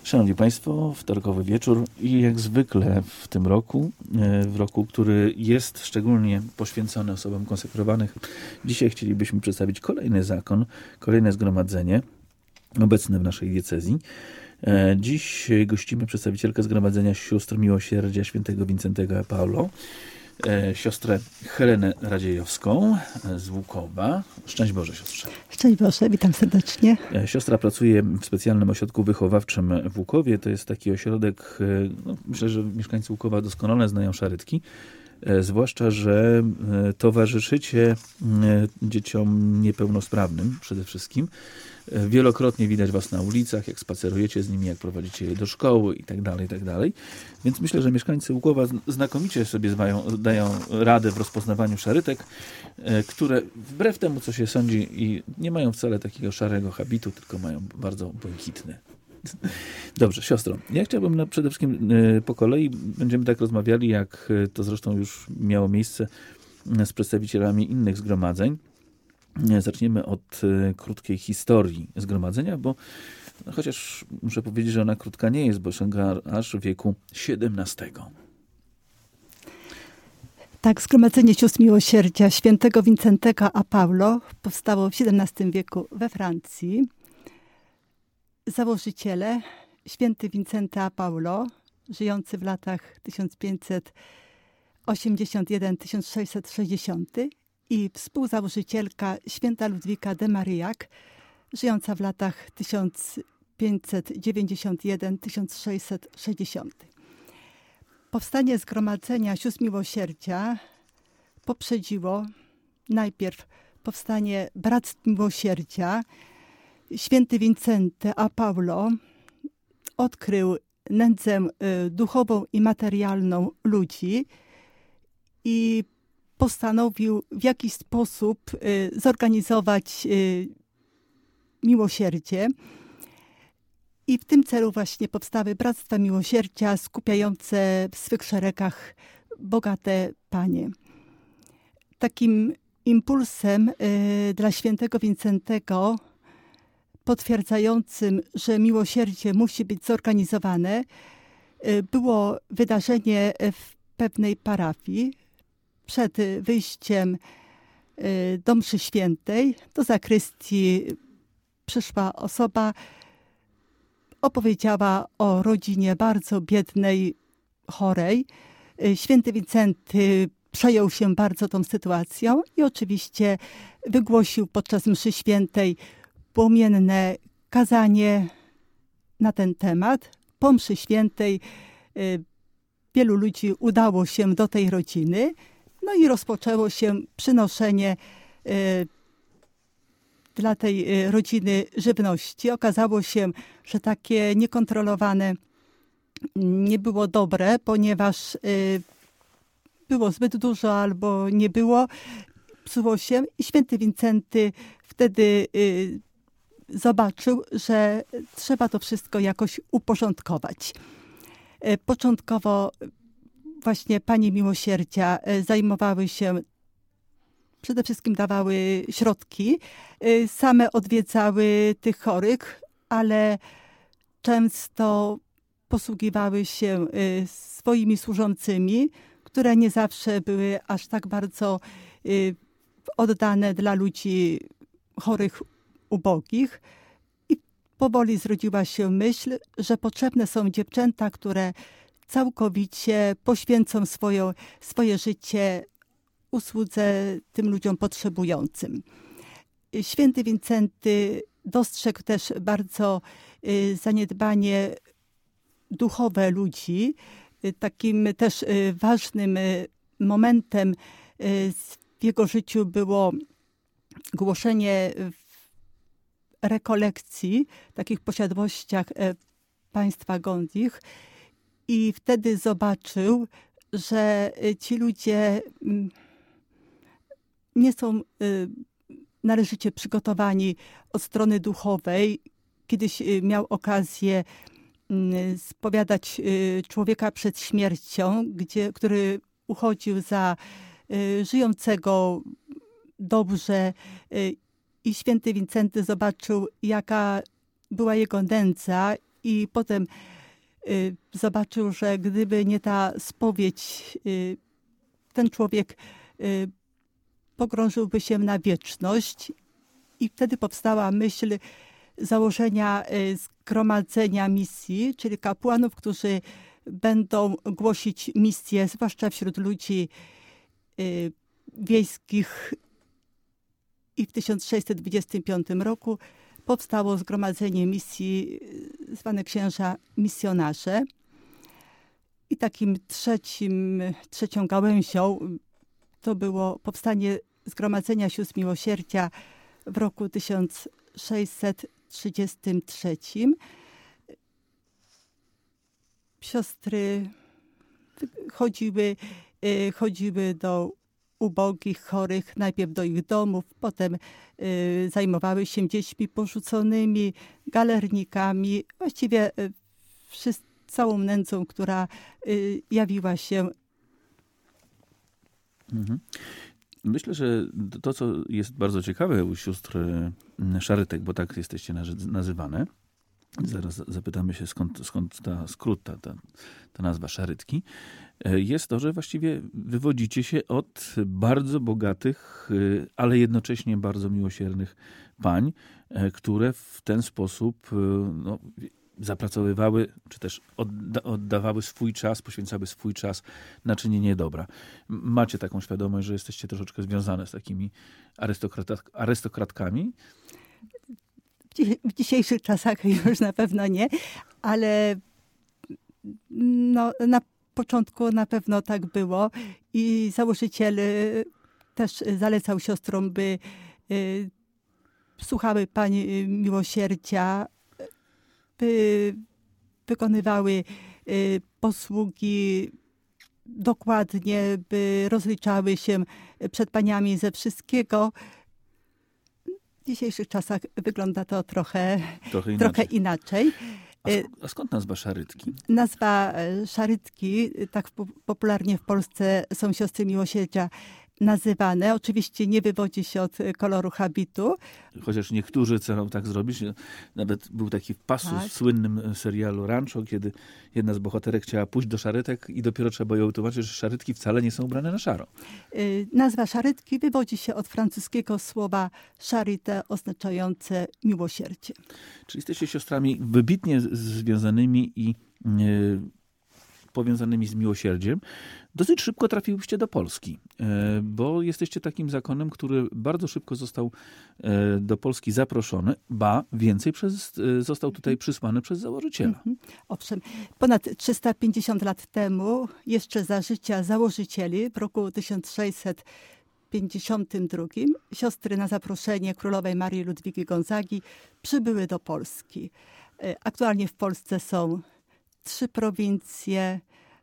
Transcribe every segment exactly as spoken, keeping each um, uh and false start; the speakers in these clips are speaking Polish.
Szanowni Państwo, wtorkowy wieczór i jak zwykle w tym roku, w roku, który jest szczególnie poświęcony osobom konsekrowanych, dzisiaj chcielibyśmy przedstawić kolejny zakon, kolejne zgromadzenie obecne w naszej diecezji. Dziś gościmy przedstawicielkę Zgromadzenia Sióstr Miłosierdzia Świętego Wincentego e Paulo, siostrę Helenę Radziejowską z Łukowa. Szczęść Boże, siostrze. Szczęść Boże, witam serdecznie. Siostra pracuje w specjalnym ośrodku wychowawczym w Łukowie. To jest taki ośrodek, no, myślę, że mieszkańcy Łukowa doskonale znają szarytki. Zwłaszcza, że towarzyszycie dzieciom niepełnosprawnym przede wszystkim. Wielokrotnie widać was na ulicach, jak spacerujecie z nimi, jak prowadzicie je do szkoły i tak dalej, i tak dalej. Więc myślę, że mieszkańcy Łukowa znakomicie sobie zdają, dają radę w rozpoznawaniu szarytek, które wbrew temu, co się sądzi, i nie mają wcale takiego szarego habitu, tylko mają bardzo błękitny. Dobrze, siostro, ja chciałbym na, przede wszystkim y, po kolei, będziemy tak rozmawiali, jak y, to zresztą już miało miejsce y, z przedstawicielami innych zgromadzeń. Y, zaczniemy od y, krótkiej historii zgromadzenia, bo no, chociaż muszę powiedzieć, że ona krótka nie jest, bo sięga aż wieku siedemnastego. Tak, Zgromadzenie Sióstr Miłosierdzia Świętego Wincentego a Paulo powstało w siedemnastym wieku we Francji. Założyciele święty Wincenty a Paulo, żyjący w latach tysiąc pięćset osiemdziesiąt jeden do tysiąc sześćset sześćdziesiąt i współzałożycielka święta Ludwika de Marillac, żyjąca w latach tysiąc pięćset dziewięćdziesiąt jeden do tysiąc sześćset sześćdziesiąt. Powstanie Zgromadzenia Sióstr Miłosierdzia poprzedziło najpierw powstanie Bractw Miłosierdzia. Święty Wincenty a Paulo odkrył nędzę duchową i materialną ludzi i postanowił w jakiś sposób zorganizować miłosierdzie. I w tym celu właśnie powstały Bractwa Miłosierdzia skupiające w swych szeregach bogate panie. Takim impulsem dla świętego Wincentego, potwierdzającym, że miłosierdzie musi być zorganizowane, było wydarzenie w pewnej parafii. Przed wyjściem do mszy świętej, do zakrystii przyszła osoba, opowiedziała o rodzinie bardzo biednej, chorej. Święty Wincenty przejął się bardzo tą sytuacją i oczywiście wygłosił podczas mszy świętej płomienne kazanie na ten temat. Po mszy świętej y, wielu ludzi udało się do tej rodziny, no i rozpoczęło się przynoszenie y, dla tej y, rodziny żywności. Okazało się, że takie niekontrolowane nie było dobre, ponieważ y, było zbyt dużo albo nie było, psuło się i święty Wincenty wtedy y, zobaczył, że trzeba to wszystko jakoś uporządkować. Początkowo właśnie panie miłosierdzia zajmowały się, przede wszystkim dawały środki, same odwiedzały tych chorych, ale często posługiwały się swoimi służącymi, które nie zawsze były aż tak bardzo oddane dla ludzi chorych, ubogich. I powoli zrodziła się myśl, że potrzebne są dziewczęta, które całkowicie poświęcą swoją, swoje życie usłudze tym ludziom potrzebującym. Święty Wincenty dostrzegł też bardzo y, zaniedbanie duchowe ludzi. Y, takim też y, ważnym y, momentem y, w jego życiu było głoszenie w rekolekcji, takich posiadłościach państwa Gondich i wtedy zobaczył, że ci ludzie nie są należycie przygotowani od strony duchowej. Kiedyś miał okazję spowiadać człowieka przed śmiercią, gdzie, który uchodził za żyjącego dobrze i święty Wincenty zobaczył, jaka była jego nędza i potem y, zobaczył, że gdyby nie ta spowiedź, y, ten człowiek y, pogrążyłby się na wieczność. I wtedy powstała myśl założenia y, zgromadzenia misji, czyli kapłanów, którzy będą głosić misję, zwłaszcza wśród ludzi y, wiejskich. I w tysiąc sześćset dwudziestym piątym roku powstało zgromadzenie misji zwane księża misjonarze. I takim trzecim, trzecią gałęzią to było powstanie Zgromadzenia Sióstr Miłosierdzia w roku tysiąc sześćset trzydziestym trzecim. Siostry chodziły, chodziły do ubogich, chorych, najpierw do ich domów, potem y, zajmowały się dziećmi porzuconymi, galernikami, właściwie y, wszyscy, całą nędzą, która y, jawiła się. Mhm. Myślę, że to, co jest bardzo ciekawe u sióstr szarytek, bo tak jesteście nazywane, zaraz zapytamy się, skąd, skąd ta skrót, ta, ta, ta nazwa szarytki, jest to, że właściwie wywodzicie się od bardzo bogatych, ale jednocześnie bardzo miłosiernych pań, które w ten sposób no, zapracowywały, czy też odda oddawały swój czas, poświęcały swój czas na czynienie dobra. Macie taką świadomość, że jesteście troszeczkę związane z takimi arystokrat arystokratkami? W dzisiejszych czasach już na pewno nie, ale no, na początku na pewno tak było i założyciel też zalecał siostrom, by y, słuchały pań miłosierdzia, by wykonywały y, posługi dokładnie, by rozliczały się przed paniami ze wszystkiego. W dzisiejszych czasach wygląda to trochę, trochę inaczej. Trochę inaczej. A, sk a skąd nazwa szarytki? Nazwa szarytki, tak popularnie w Polsce są siostry miłosierdzia nazywane. Oczywiście nie wywodzi się od koloru habitu. Chociaż niektórzy chcą tak zrobić. Nawet był taki pasus tak. w słynnym serialu Rancho, kiedy jedna z bohaterek chciała pójść do szarytek i dopiero trzeba ją tłumaczyć, że szarytki wcale nie są ubrane na szaro. Yy, nazwa szarytki wywodzi się od francuskiego słowa charité, oznaczające miłosierdzie. Czyli jesteście siostrami wybitnie związanymi i yy, powiązanymi z miłosierdziem. Dosyć szybko trafiłyście do Polski, bo jesteście takim zakonem, który bardzo szybko został do Polski zaproszony, ba więcej przez, został tutaj przysłany przez założyciela. Mhm. Owszem, ponad trzysta pięćdziesiąt lat temu, jeszcze za życia założycieli, w roku tysiąc sześćset pięćdziesiątym drugim, siostry na zaproszenie królowej Marii Ludwigi Gonzagi przybyły do Polski. Aktualnie w Polsce są trzy prowincje,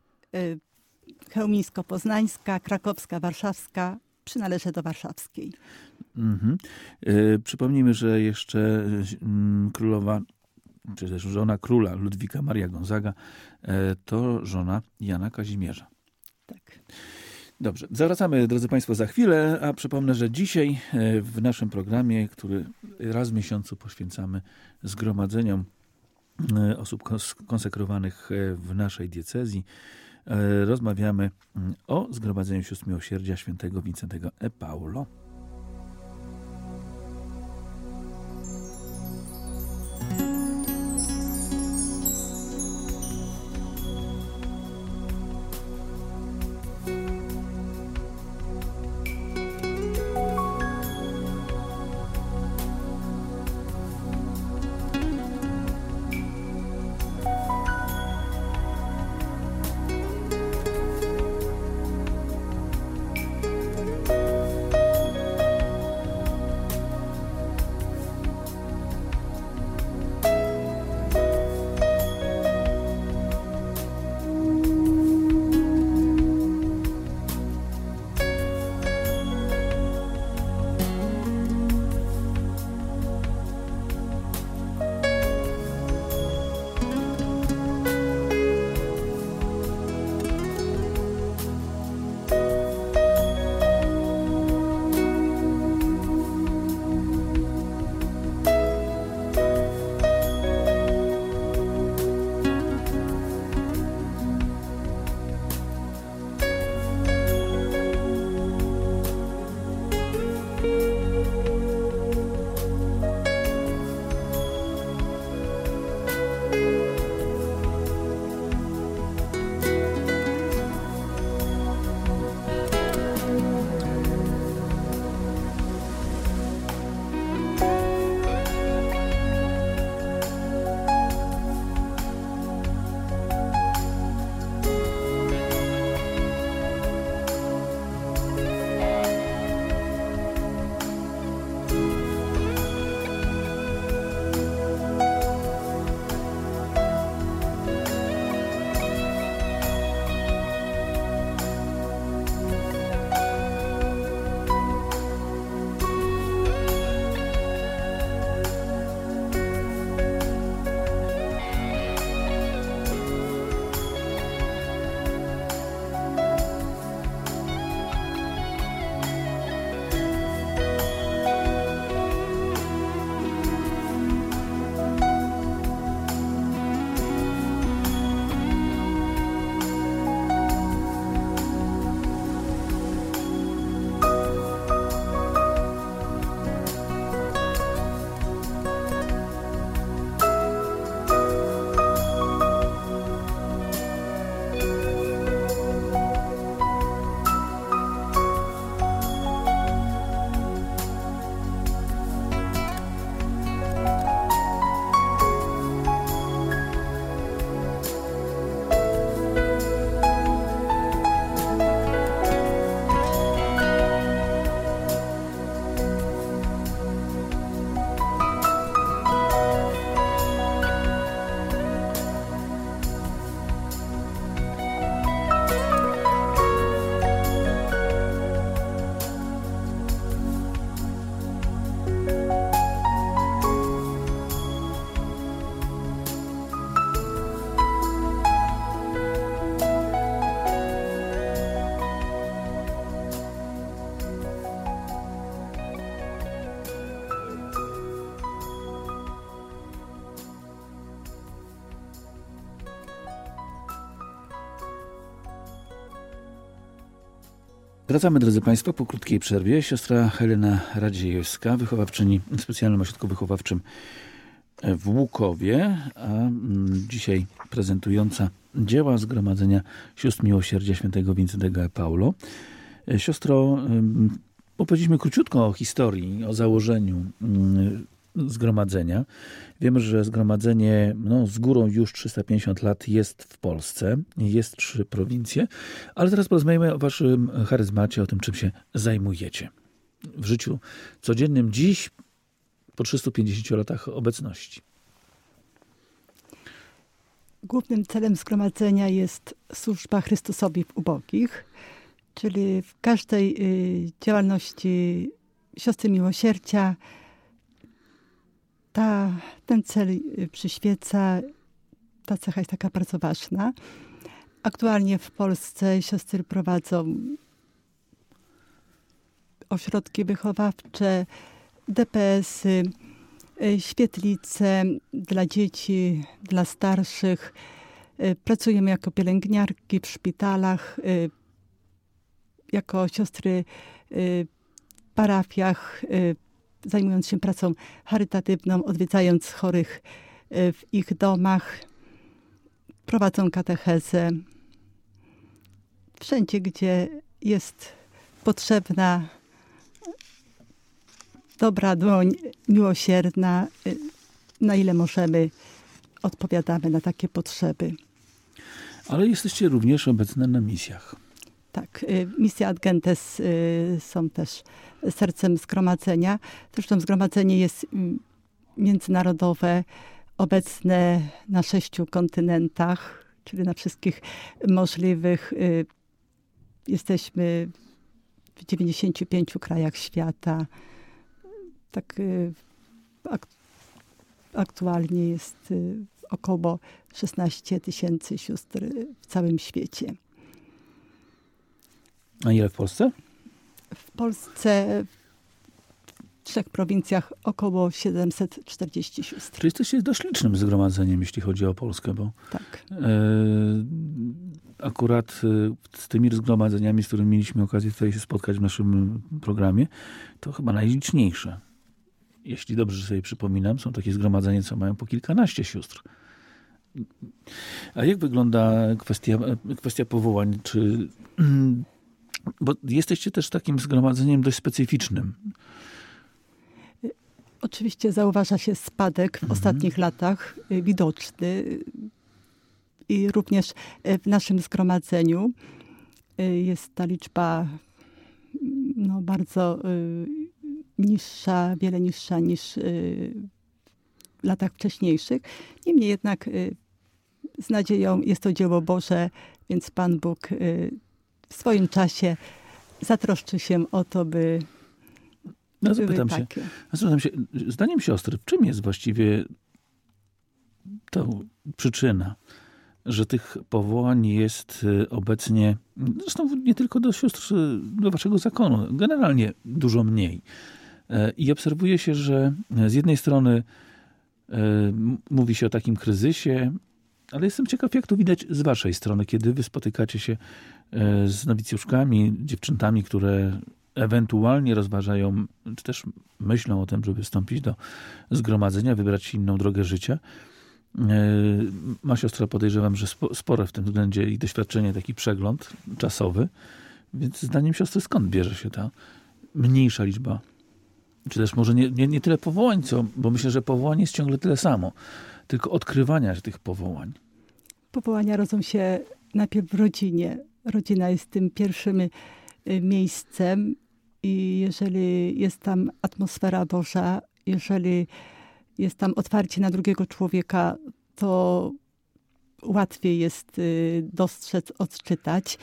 chełmińsko-poznańska, krakowska, warszawska, przynależy do warszawskiej. Mhm. E, przypomnijmy, że jeszcze m, królowa, czy też żona króla Ludwika Maria Gonzaga e, to żona Jana Kazimierza. Tak. Dobrze, zawracamy, drodzy Państwo, za chwilę, a przypomnę, że dzisiaj w naszym programie, który raz w miesiącu poświęcamy zgromadzeniom osób konsekrowanych w naszej diecezji, rozmawiamy o Zgromadzeniu Sióstr Miłosierdzia świętego Wincentego e Paulo. Wracamy, drodzy Państwo, po krótkiej przerwie. Siostra Helena Radziejewska, wychowawczyni w Specjalnym Ośrodku Wychowawczym w Łukowie, a dzisiaj prezentująca dzieła Zgromadzenia Sióstr Miłosierdzia Świętego Wincentego e Paulo. Siostro, opowiedzieliśmy króciutko o historii, o założeniu zgromadzenia. Wiemy, że zgromadzenie no, z górą już trzysta pięćdziesiąt lat jest w Polsce, jest trzy prowincje, ale teraz porozmawiamy o waszym charyzmacie, o tym, czym się zajmujecie w życiu codziennym dziś, po trzystu pięćdziesięciu latach obecności. Głównym celem zgromadzenia jest służba Chrystusowi w ubogich, czyli w każdej y, działalności Siostry Miłosierdzia ta, ten cel y, przyświeca, ta cecha jest taka bardzo ważna. Aktualnie w Polsce siostry prowadzą ośrodki wychowawcze, D P S-y, świetlice dla dzieci, dla starszych. Pracujemy jako pielęgniarki w szpitalach, jako siostry w parafiach, zajmując się pracą charytatywną, odwiedzając chorych w ich domach. Prowadzą katechezę. Wszędzie, gdzie jest potrzebna dobra dłoń, miłosierna, na ile możemy, odpowiadamy na takie potrzeby. Ale jesteście również obecne na misjach. Tak, misja Ad Gentes są też sercem zgromadzenia. Zresztą zgromadzenie jest międzynarodowe, obecne na sześciu kontynentach, czyli na wszystkich możliwych. Jesteśmy w dziewięćdziesięciu pięciu krajach świata. Tak ak aktualnie jest około szesnaście tysięcy sióstr w całym świecie. A ile w Polsce? W Polsce w trzech prowincjach około siedemset czterdzieści sióstr. Czyli jesteście dość licznym zgromadzeniem, jeśli chodzi o Polskę, bo tak. e, akurat e, z tymi zgromadzeniami, z którymi mieliśmy okazję tutaj się spotkać w naszym programie, to chyba najliczniejsze. Jeśli dobrze sobie przypominam, są takie zgromadzenia, co mają po kilkanaście sióstr. A jak wygląda kwestia, kwestia powołań? Czy, bo jesteście też takim zgromadzeniem dość specyficznym. Oczywiście zauważa się spadek w mhm. ostatnich latach, widoczny. I również w naszym zgromadzeniu jest ta liczba no, bardzo niższa, wiele niższa niż w latach wcześniejszych. Niemniej jednak z nadzieją jest to dzieło Boże, więc Pan Bóg w swoim czasie zatroszczy się o to, by no, zapytam się, zapytam się, zdaniem siostry, w czym jest właściwie ta przyczyna, że tych powołań jest obecnie, zresztą nie tylko do sióstr, do waszego zakonu, generalnie dużo mniej. I obserwuje się, że z jednej strony mówi się o takim kryzysie, ale jestem ciekaw, jak to widać z waszej strony, kiedy wy spotykacie się z nowicjuszkami, dziewczętami, które ewentualnie rozważają, czy też myślą o tym, żeby wstąpić do zgromadzenia, wybrać inną drogę życia. Ma siostra, podejrzewam, że spore w tym względzie i doświadczenie, taki przegląd czasowy. Więc zdaniem siostry, skąd bierze się ta mniejsza liczba? Czy też może nie, nie, nie tyle powołań, co, bo myślę, że powołań jest ciągle tyle samo, tylko odkrywania tych powołań. Powołania rodzą się najpierw w rodzinie. Rodzina jest tym pierwszym miejscem i jeżeli jest tam atmosfera Boża, jeżeli jest tam otwarcie na drugiego człowieka, to łatwiej jest dostrzec, odczytać.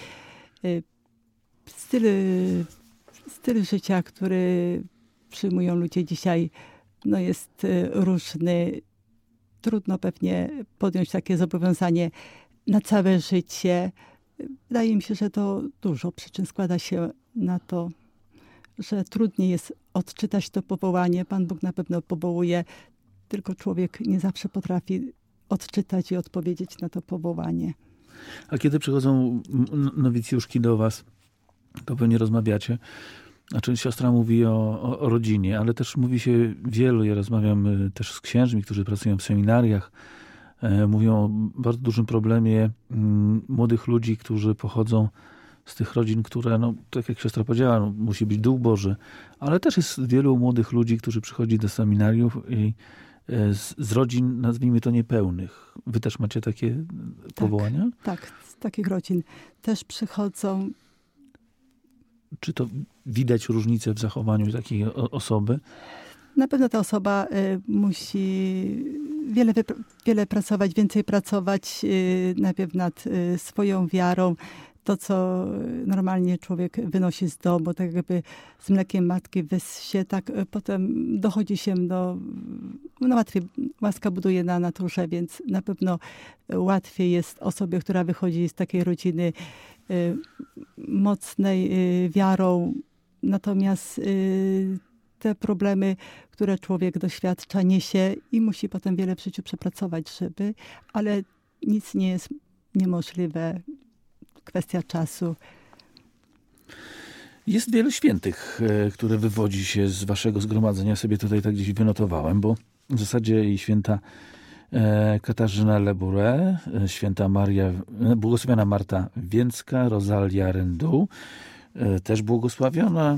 Styl, styl życia, który przyjmują ludzie dzisiaj, no jest różny. Trudno pewnie podjąć takie zobowiązanie na całe życie. Wydaje mi się, że to dużo przyczyn składa się na to, że trudniej jest odczytać to powołanie. Pan Bóg na pewno powołuje, tylko człowiek nie zawsze potrafi odczytać i odpowiedzieć na to powołanie. A kiedy przychodzą nowicjuszki do was, to pewnie rozmawiacie. Znaczy siostra mówi o, o, o rodzinie, ale też mówi się wielu, ja rozmawiam y, też z księżmi, którzy pracują w seminariach, y, mówią o bardzo dużym problemie y, młodych ludzi, którzy pochodzą z tych rodzin, które, no, tak jak siostra powiedziała, no, musi być Duch Boży, ale też jest wielu młodych ludzi, którzy przychodzi do seminariów i y, z, z rodzin, nazwijmy to, niepełnych. Wy też macie takie powołania? Tak, tak, z takich rodzin też przychodzą. Czy to widać różnicę w zachowaniu takiej osoby? Na pewno ta osoba y, musi wiele, wiele pracować, więcej pracować y, najpierw nad y, swoją wiarą. To, co normalnie człowiek wynosi z domu, tak jakby z mlekiem matki wyssie, tak y, potem dochodzi się do... No łatwiej, łaska buduje na naturze, więc na pewno łatwiej jest osobie, która wychodzi z takiej rodziny y, mocnej y, wiarą. Natomiast y, te problemy, które człowiek doświadcza, niesie i musi potem wiele w życiu przepracować, żeby, ale nic nie jest niemożliwe. Kwestia czasu. Jest wielu świętych, które wywodzi się z waszego zgromadzenia. Sobie tutaj tak gdzieś wynotowałem, bo w zasadzie i święta Katarzyna Lebure, święta Maria, błogosławiona Marta Więcka, Rosalia Rendu, też błogosławiona,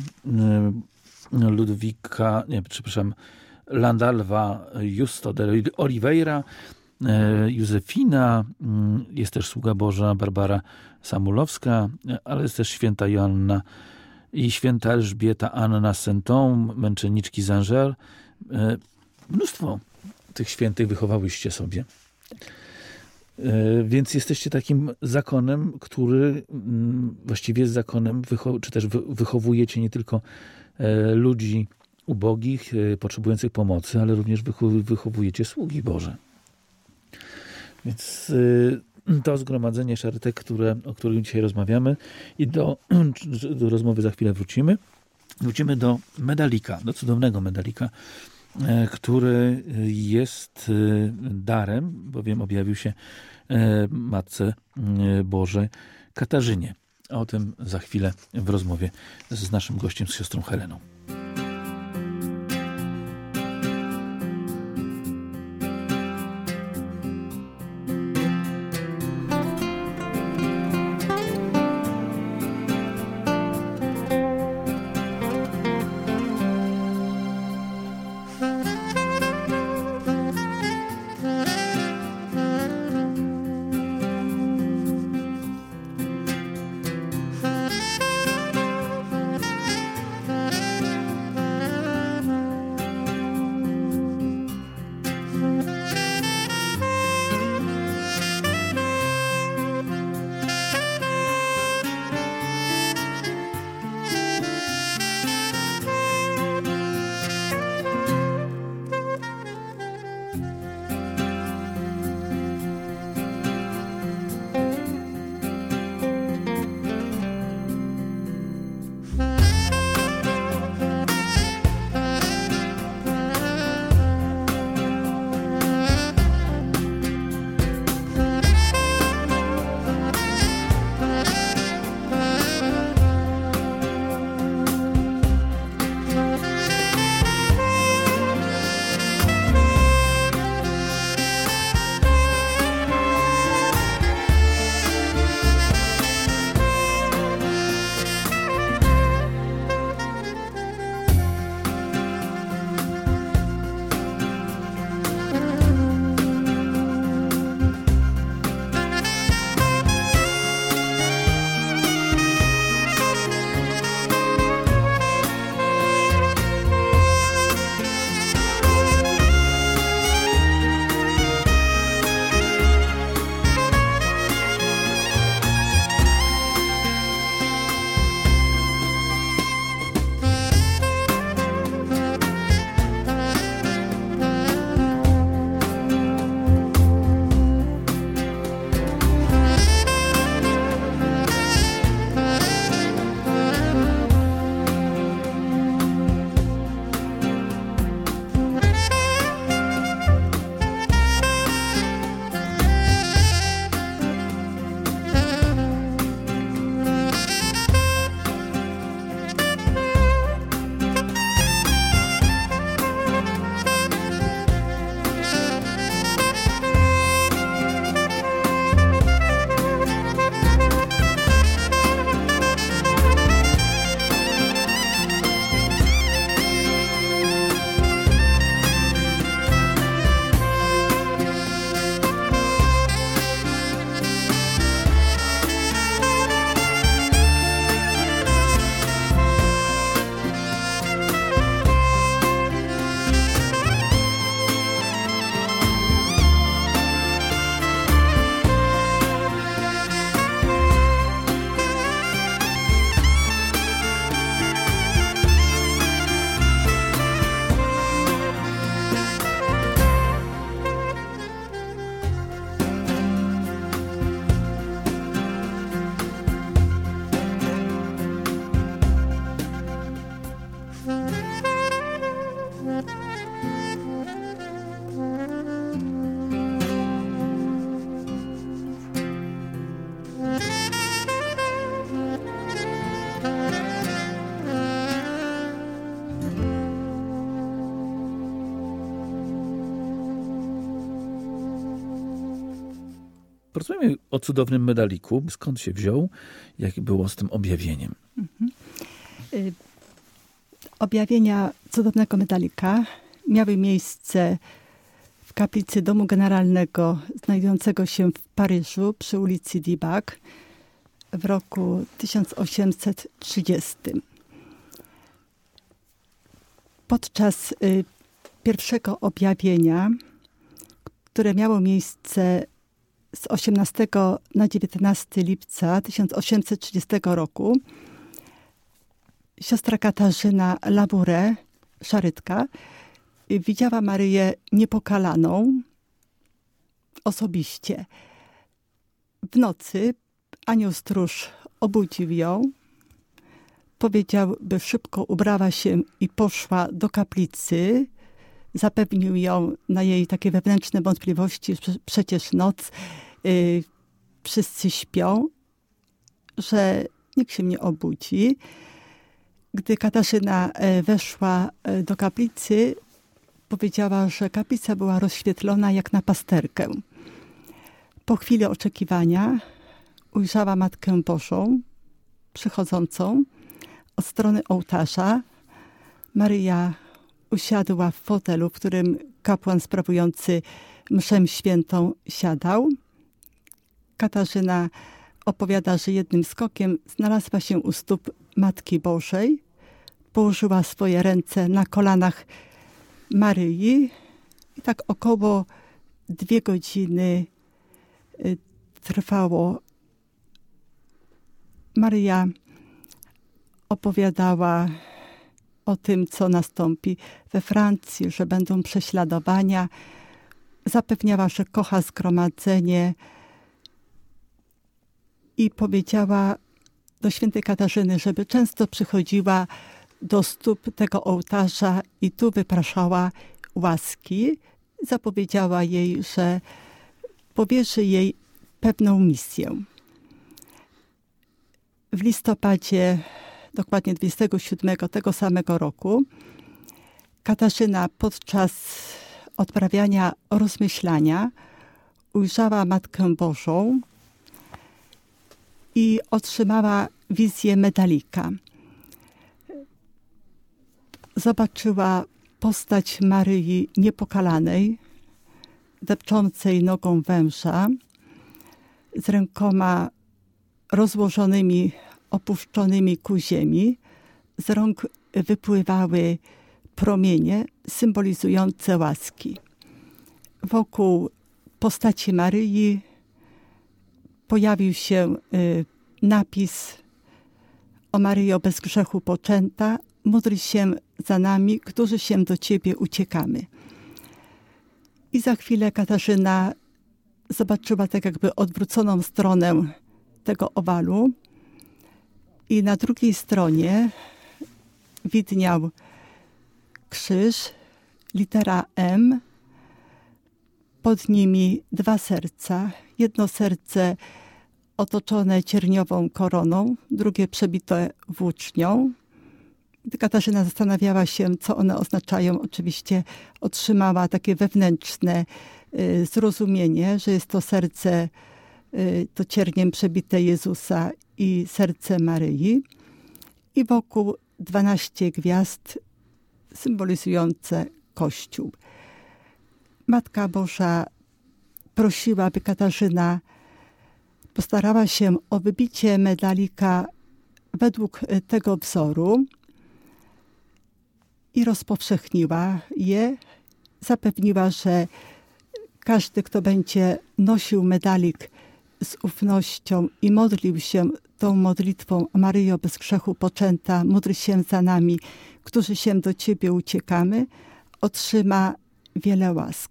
Ludwika, nie, przepraszam, Landalva Justo de Oliveira, Józefina, jest też sługa Boża Barbara Samulowska, ale jest też święta Joanna i święta Elżbieta Anna Senton, męczenniczki z Angers. Mnóstwo tych świętych wychowałyście sobie. Więc jesteście takim zakonem, który właściwie jest zakonem, czy też wychowujecie nie tylko ludzi ubogich, potrzebujących pomocy, ale również wychowujecie sługi Boże. Więc to zgromadzenie Szarytek, które, o którym dzisiaj rozmawiamy i do, do rozmowy za chwilę wrócimy. Wrócimy do medalika, do cudownego medalika, który jest darem, bowiem objawił się Matce Bożej Katarzynie. A o tym za chwilę w rozmowie z naszym gościem, z siostrą Heleną. Porozmawiamy o cudownym medaliku. Skąd się wziął? Jak było z tym objawieniem? Mhm. Y- objawienia cudownego medalika miały miejsce w kaplicy Domu Generalnego znajdującego się w Paryżu przy ulicy Dibach w roku tysiąc osiemset trzydziestym. Podczas y, pierwszego objawienia, które miało miejsce z osiemnastego na dziewiętnastego lipca tysiąc osiemset trzydziestego roku, siostra Katarzyna Labouré, szarytka, widziała Maryję niepokalaną osobiście. W nocy anioł stróż obudził ją, powiedział, by szybko ubrała się i poszła do kaplicy. Zapewnił ją na jej takie wewnętrzne wątpliwości, że przecież noc, yy, wszyscy śpią, że nikt się nie obudzi. Gdy Katarzyna weszła do kaplicy, powiedziała, że kaplica była rozświetlona jak na pasterkę. Po chwili oczekiwania ujrzała Matkę Bożą przychodzącą od strony ołtarza. Maryja usiadła w fotelu, w którym kapłan sprawujący mszę świętą siadał. Katarzyna opowiada, że jednym skokiem znalazła się u stóp Matki Bożej, położyła swoje ręce na kolanach Maryi i tak około dwie godziny trwało. Maryja opowiadała o tym, co nastąpi we Francji, że będą prześladowania. Zapewniała, że kocha zgromadzenie i powiedziała do świętej Katarzyny, żeby często przychodziła do stóp tego ołtarza i tu wypraszała łaski. Zapowiedziała jej, że powierzy jej pewną misję. W listopadzie, dokładnie dwudziestego siódmego tego samego roku, Katarzyna podczas odprawiania rozmyślania ujrzała Matkę Bożą i otrzymała wizję medalika. Zobaczyła postać Maryi niepokalanej, depczącej nogą węża, z rękoma rozłożonymi, opuszczonymi ku ziemi. Z rąk wypływały promienie symbolizujące łaski. Wokół postaci Maryi pojawił się y, napis: o Maryjo bez grzechu poczęta, módl się za nami, którzy się do Ciebie uciekamy. I za chwilę Katarzyna zobaczyła tak jakby odwróconą stronę tego owalu i na drugiej stronie widniał krzyż, litera M, pod nimi dwa serca. Jedno serce otoczone cierniową koroną, drugie przebite włócznią. Gdy Katarzyna zastanawiała się, co one oznaczają, oczywiście otrzymała takie wewnętrzne y, zrozumienie, że jest to serce, y, to cierniem przebite Jezusa i serce Maryi. I wokół dwanaście gwiazd symbolizujące Kościół. Matka Boża prosiła, by Katarzyna postarała się o wybicie medalika według tego wzoru i rozpowszechniła je. Zapewniła, że każdy, kto będzie nosił medalik z ufnością i modlił się tą modlitwą: o Maryjo bez grzechu poczęta, módl się za nami, którzy się do Ciebie uciekamy, otrzyma wiele łask.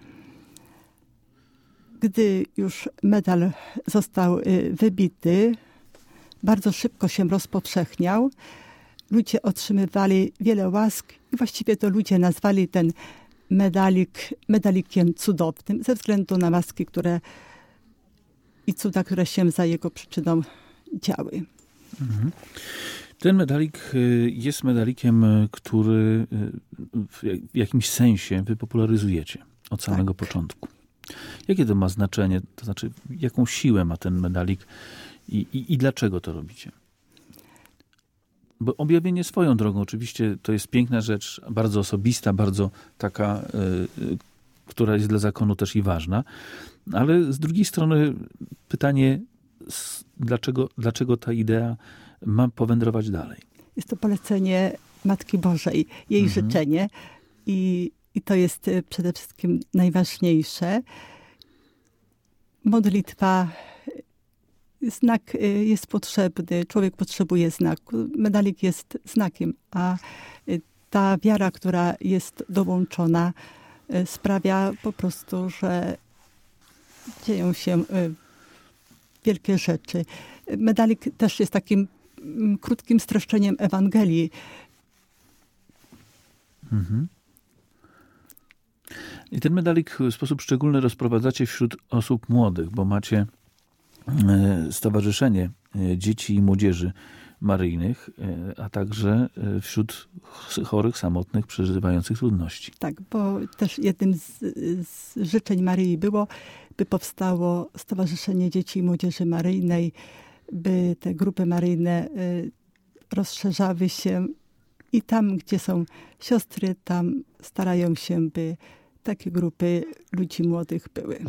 Gdy już medal został wybity, bardzo szybko się rozpowszechniał. Ludzie otrzymywali wiele łask i właściwie to ludzie nazwali ten medalik medalikiem cudownym ze względu na łaski, które i cuda, które się za jego przyczyną działy. Mhm. Ten medalik jest medalikiem, który w jakimś sensie wy popularyzujecie od samego tak. początku. Jakie to ma znaczenie? To znaczy, jaką siłę ma ten medalik i, i, i dlaczego to robicie? Bo objawienie swoją drogą, oczywiście to jest piękna rzecz, bardzo osobista, bardzo taka, y, która jest dla zakonu też i ważna, ale z drugiej strony pytanie, dlaczego, dlaczego ta idea ma powędrować dalej? Jest to polecenie Matki Bożej, jej mhm. życzenie i, i to jest przede wszystkim najważniejsze. Modlitwa, znak jest potrzebny, człowiek potrzebuje znaku. Medalik jest znakiem, a ta wiara, która jest dołączona, sprawia po prostu, że dzieją się wielkie rzeczy. Medalik też jest takim krótkim streszczeniem Ewangelii. Mhm. I ten medalik w sposób szczególny rozprowadzacie wśród osób młodych, bo macie Stowarzyszenie Dzieci i Młodzieży Maryjnych, a także wśród chorych, samotnych, przeżywających trudności. Tak, bo też jednym z, z życzeń Maryi było, by powstało Stowarzyszenie Dzieci i Młodzieży Maryjnej, by te grupy maryjne rozszerzały się i tam, gdzie są siostry, tam starają się, by takie grupy ludzi młodych były.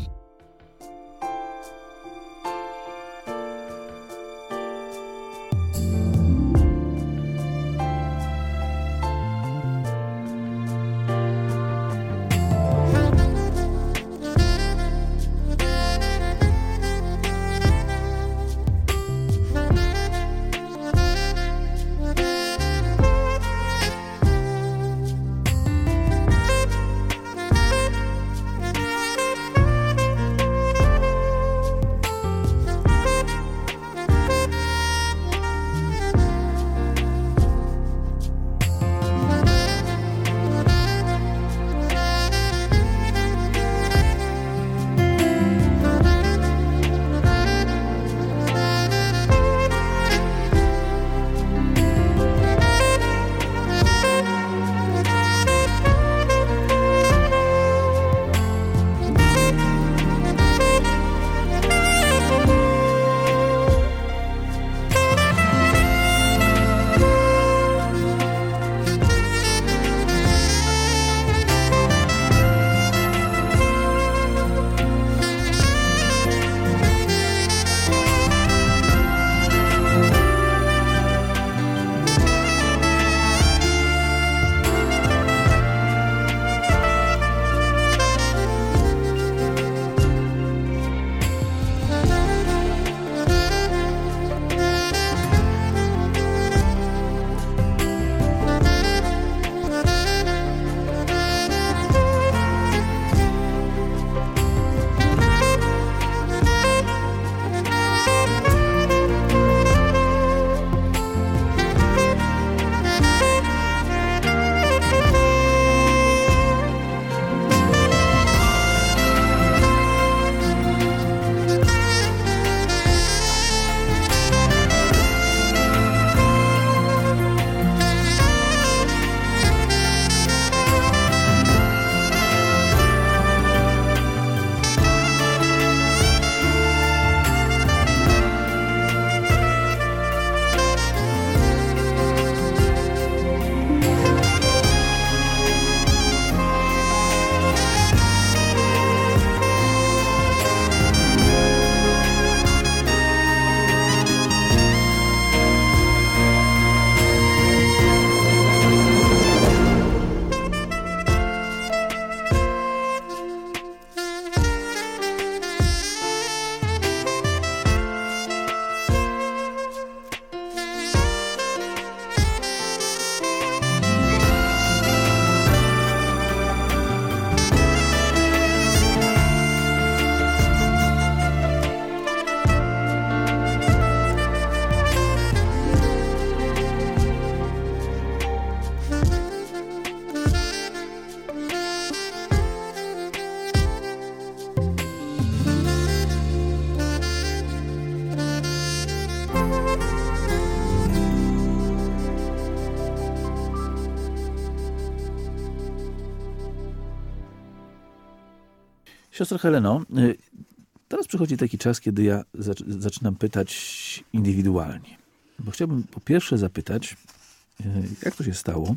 Siostro Heleno, teraz przychodzi taki czas, kiedy ja zaczynam pytać indywidualnie. Bo chciałbym po pierwsze zapytać, jak to się stało,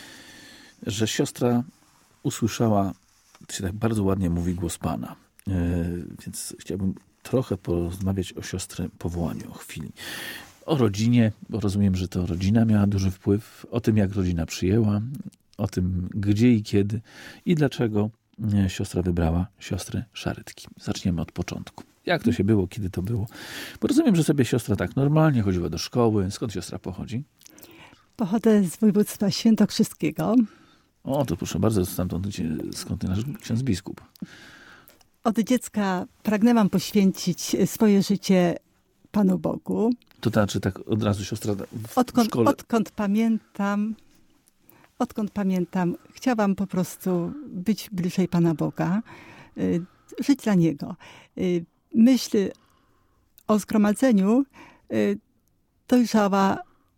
że siostra usłyszała, to się tak bardzo ładnie mówi, głos Pana. Więc chciałbym trochę porozmawiać o siostrę powołaniu, o chwili. O rodzinie, bo rozumiem, że to rodzina miała duży wpływ, o tym, jak rodzina przyjęła, o tym, gdzie i kiedy i dlaczego siostra wybrała siostrę Szarytki. Zaczniemy od początku. Jak to się było, kiedy to było? Bo rozumiem, że sobie siostra tak normalnie chodziła do szkoły. Skąd siostra pochodzi? Pochodzę z województwa świętokrzyskiego. O, to proszę bardzo, stamtąd skąd nasz ksiądz biskup. Od dziecka pragnęłam poświęcić swoje życie Panu Bogu. To znaczy tak od razu siostra w odkąd, szkole... Odkąd pamiętam, odkąd pamiętam, chciałam po prostu być bliżej Pana Boga, y, żyć dla Niego. Y, myśl o zgromadzeniu y, dojrzała,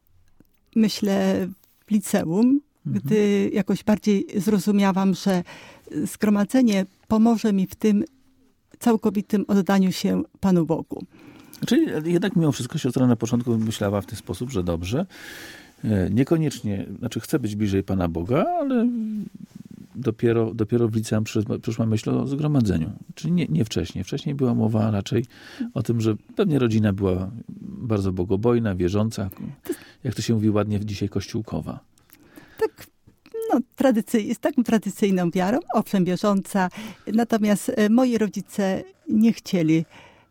myślę, w liceum, mhm. gdy jakoś bardziej zrozumiałam, że zgromadzenie pomoże mi w tym całkowitym oddaniu się Panu Bogu. Czyli jednak mimo wszystko siostra na początku myślała w ten sposób, że dobrze. Niekoniecznie, znaczy chce być bliżej Pana Boga, ale dopiero, dopiero w liceum przyszła myśl o zgromadzeniu. Czyli nie, nie wcześniej. Wcześniej była mowa raczej o tym, że pewnie rodzina była bardzo bogobojna, wierząca. Jak to się mówi ładnie dzisiaj, kościółkowa. Tak, no, tradycyj, jest taką tradycyjną wiarą, owszem, wierząca. Natomiast moi rodzice nie chcieli,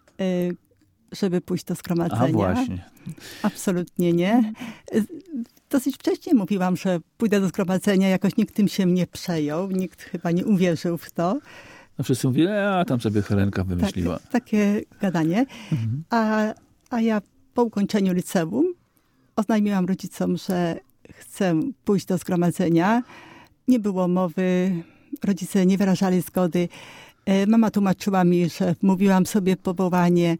żeby pójść do zgromadzenia. A właśnie. Absolutnie nie. Dosyć wcześnie mówiłam, że pójdę do zgromadzenia, jakoś nikt tym się nie przejął, nikt chyba nie uwierzył w to. No wszyscy mówili, a tam sobie Helenka wymyśliła. Tak, takie gadanie. Mhm. A, a ja po ukończeniu liceum oznajmiłam rodzicom, że chcę pójść do zgromadzenia. Nie było mowy, rodzice nie wyrażali zgody. Mama tłumaczyła mi, że mówiłam sobie powołanie.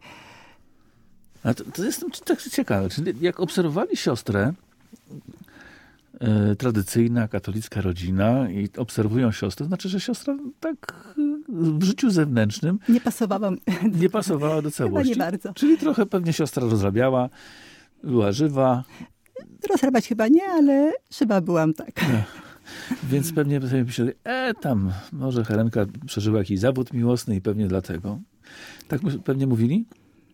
A to, to jestem tak ciekawy. Czyli jak obserwowali siostrę, e, tradycyjna, katolicka rodzina i obserwują siostrę, to znaczy, że siostra tak w życiu zewnętrznym nie pasowała, nie pasowała do całości. Chyba nie bardzo. Czyli trochę pewnie siostra rozrabiała, była żywa. Rozrabiać chyba nie, ale żywa byłam, tak. No. Więc pewnie sobie myśleli, e tam, może Helenka przeżyła jakiś zawód miłosny i pewnie dlatego. Tak pewnie mówili?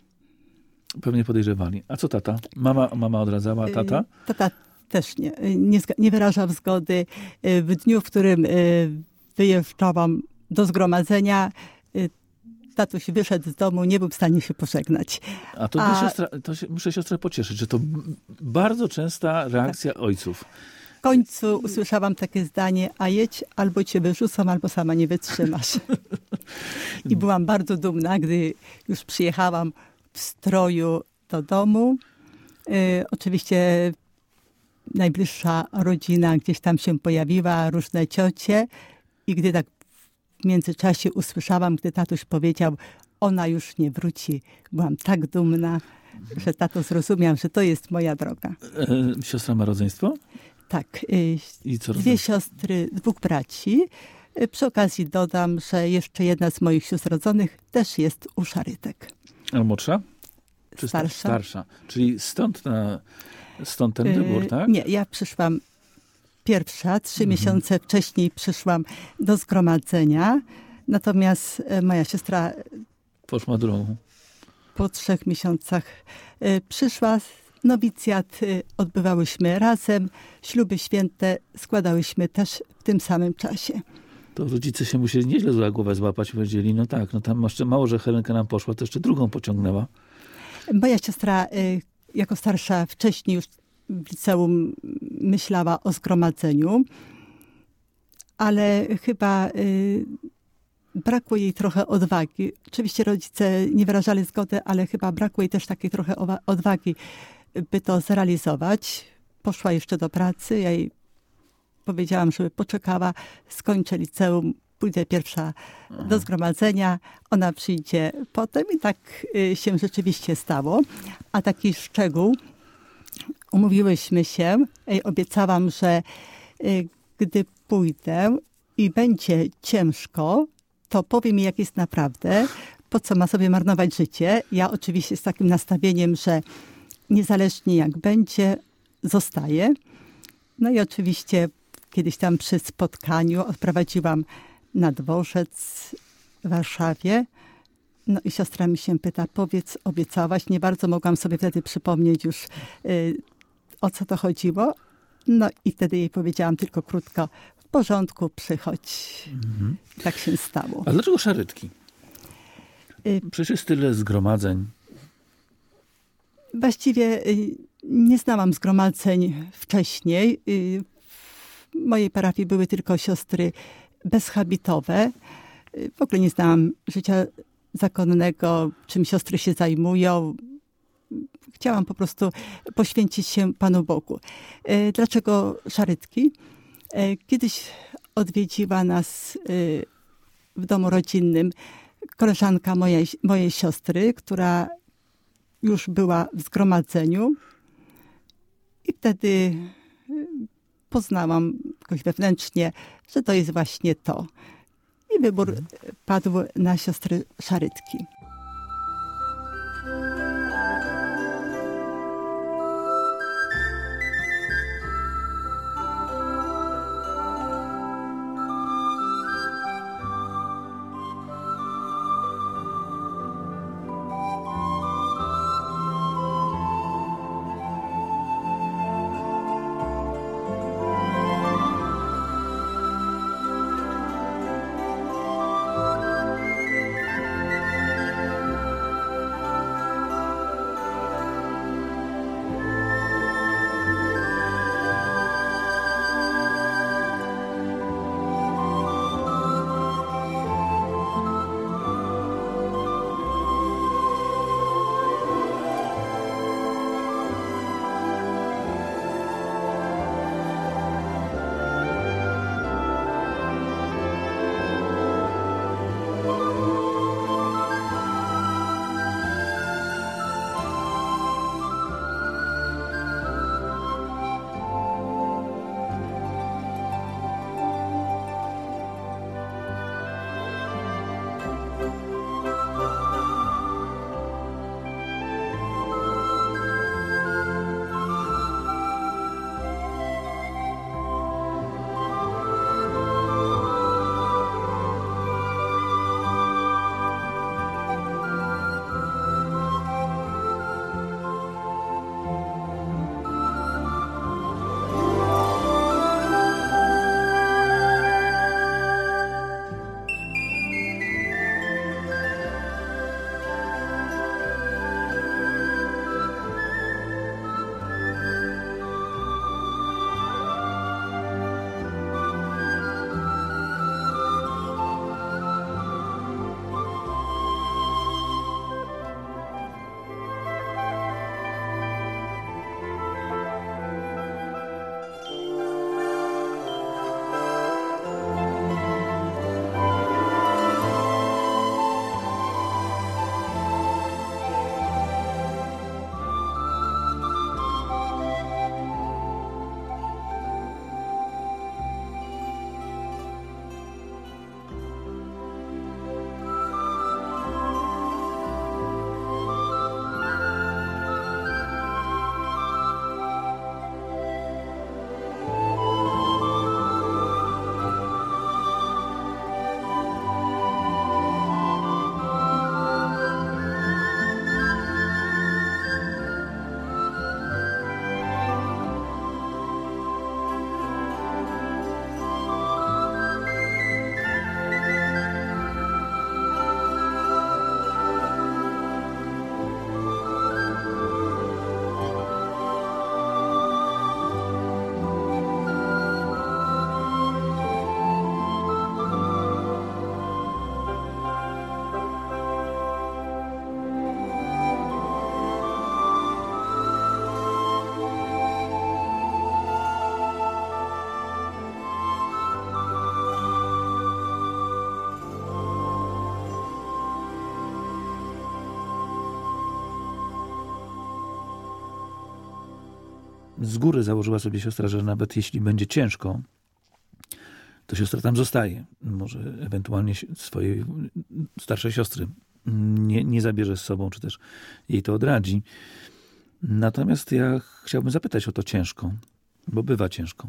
Pewnie podejrzewali. A co tata? Mama, mama odradzała, a tata? Tata też nie, nie, nie wyrażał zgody. W dniu, w którym wyjeżdżałam do zgromadzenia, tatuś wyszedł z domu, nie był w stanie się pożegnać. A to, a... Siostra, to się, muszę siostrę pocieszyć, że to bardzo częsta reakcja tak. ojców. W końcu usłyszałam takie zdanie, a jedź, albo cię wyrzucą, albo sama nie wytrzymasz. I byłam bardzo dumna, gdy już przyjechałam w stroju do domu. Y, oczywiście najbliższa rodzina gdzieś tam się pojawiła, różne ciocie. I gdy tak w międzyczasie usłyszałam, gdy tatuś powiedział, ona już nie wróci. Byłam tak dumna, że tato zrozumiał, że to jest moja droga. E, siostra ma rodzeństwo? Tak. Y, I co dwie siostry, dwóch braci. Y, przy okazji dodam, że jeszcze jedna z moich sióstr rodzonych też jest u Szarytek. A młodsza? Czy starsza? Starsza. Czyli stąd, na, stąd ten wybór, tak? Nie, ja przyszłam pierwsza. Trzy mhm. miesiące wcześniej przyszłam do zgromadzenia. Natomiast moja siostra poszła drogą. Po trzech miesiącach przyszła. Nowicjat odbywałyśmy razem. Śluby święte składałyśmy też w tym samym czasie. To rodzice się musieli nieźle za głowę złapać. Powiedzieli, no tak, no tam jeszcze mało, że Helenka nam poszła, to jeszcze drugą pociągnęła. Moja siostra jako starsza wcześniej już w liceum myślała o zgromadzeniu, ale chyba brakło jej trochę odwagi. Oczywiście rodzice nie wyrażali zgody, ale chyba brakło jej też takiej trochę odwagi, by to zrealizować. Poszła jeszcze do pracy. Ja jej powiedziałam, żeby poczekała, skończę liceum, pójdę pierwsza do zgromadzenia, ona przyjdzie potem i tak się rzeczywiście stało. A taki szczegół, umówiłyśmy się, obiecałam, że gdy pójdę i będzie ciężko, to powie mi, jak jest naprawdę, po co ma sobie marnować życie. Ja oczywiście z takim nastawieniem, że niezależnie jak będzie, zostaje. No i oczywiście kiedyś tam przy spotkaniu odprowadziłam na dworzec w Warszawie. No i siostra mi się pyta, powiedz, obiecałaś. Nie bardzo mogłam sobie wtedy przypomnieć już, y, o co to chodziło. No i wtedy jej powiedziałam tylko krótko, w porządku, przychodź. Mhm. Tak się stało. A dlaczego szarytki? Y, Przecież jest tyle zgromadzeń. Właściwie y, nie znałam zgromadzeń wcześniej. Y, w mojej parafii były tylko siostry bezhabitowe. Y, w ogóle nie znałam życia zakonnego, czym siostry się zajmują. Chciałam po prostu poświęcić się Panu Bogu. Dlaczego szarytki? Kiedyś odwiedziła nas w domu rodzinnym koleżanka mojej, mojej siostry, która już była w zgromadzeniu i wtedy poznałam jakoś wewnętrznie, że to jest właśnie to. I wybór padł na siostry szarytki. z góry założyła sobie siostra, że nawet jeśli będzie ciężko, to siostra tam zostaje. Może ewentualnie swojej starszej siostry nie, nie zabierze z sobą, czy też jej to odradzi. Natomiast ja chciałbym zapytać o to ciężką, bo bywa ciężką.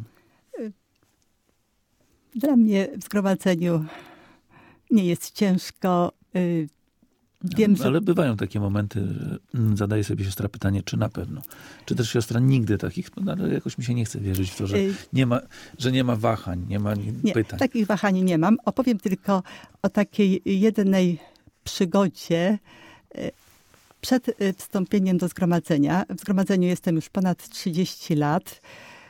Dla mnie w zgromadzeniu nie jest ciężko. Wiem, że... Ale bywają takie momenty, że zadaje sobie siostra pytanie, czy na pewno. Czy też siostra nigdy takich, no, ale jakoś mi się nie chce wierzyć w to, że nie ma, że nie ma wahań, nie ma nie, pytań. Takich wahań nie mam. Opowiem tylko o takiej jednej przygodzie przed wstąpieniem do zgromadzenia. W zgromadzeniu jestem już ponad trzydzieści lat.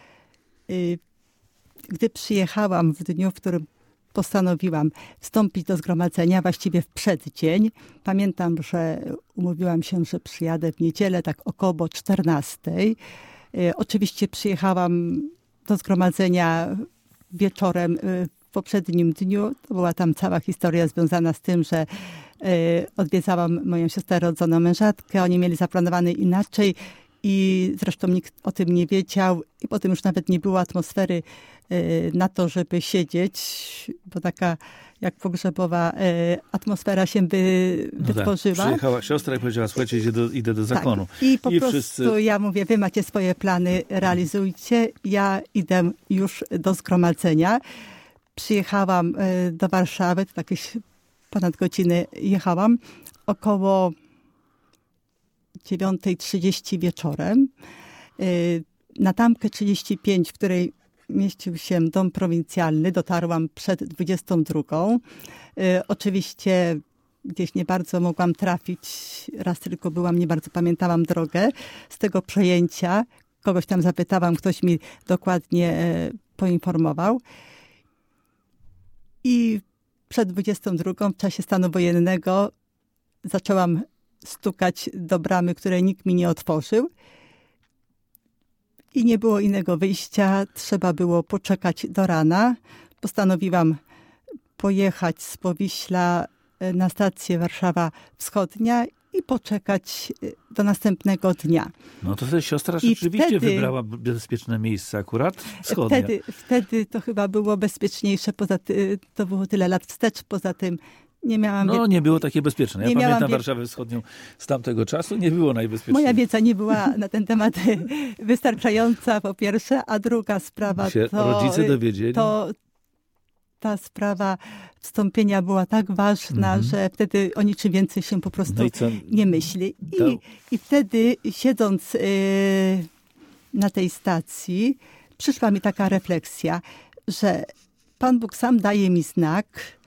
Gdy przyjechałam w dniu, w którym postanowiłam wstąpić do zgromadzenia, właściwie w przeddzień. Pamiętam, że umówiłam się, że przyjadę w niedzielę, tak około czternastej. Oczywiście przyjechałam do zgromadzenia wieczorem w poprzednim dniu. To była tam cała historia związana z tym, że odwiedzałam moją siostrę rodzoną mężatkę. Oni mieli zaplanowane inaczej i zresztą nikt o tym nie wiedział. I potem już nawet nie było atmosfery na to, żeby siedzieć, bo taka jak pogrzebowa atmosfera się by no wytworzyła. Tak. Przyjechała siostra i powiedziała, słuchajcie, idę do, idę do zakonu. Tak. I po I prostu wszyscy... ja mówię, wy macie swoje plany, realizujcie. Ja idę już do zgromadzenia. Przyjechałam do Warszawy, to jakieś ponad godziny jechałam. Około dziewiąta trzydzieści wieczorem. Na Tamkę trzydzieści pięć, w której mieścił się dom prowincjalny, dotarłam przed dwudziestą drugą. Oczywiście gdzieś nie bardzo mogłam trafić. Raz tylko byłam, nie bardzo pamiętałam drogę. Z tego przejęcia kogoś tam zapytałam, ktoś mi dokładnie poinformował. I przed dwudziestą drugą w czasie stanu wojennego zaczęłam stukać do bramy, której nikt mi nie otworzył. I nie było innego wyjścia. Trzeba było poczekać do rana. Postanowiłam pojechać z Powiśla na stację Warszawa Wschodnia i poczekać do następnego dnia. No to wtedy siostra I rzeczywiście wtedy, wybrała bezpieczne miejsce akurat wschodnia. Wtedy, wtedy to chyba było bezpieczniejsze. Poza ty, to było tyle lat wstecz. Poza tym nie miałam... No nie było takie bezpieczne. Ja nie pamiętam wie... Warszawę Wschodnią z tamtego czasu. Nie było najbezpieczniejsze. Moja wiedza nie była na ten temat wystarczająca, po pierwsze. A druga sprawa się to... rodzice dowiedzieli. To ta sprawa wstąpienia była tak ważna, mm-hmm. że wtedy o niczym więcej się po prostu no nie myśli. I, I wtedy siedząc yy, na tej stacji, przyszła mi taka refleksja, że Pan Bóg sam daje mi znak,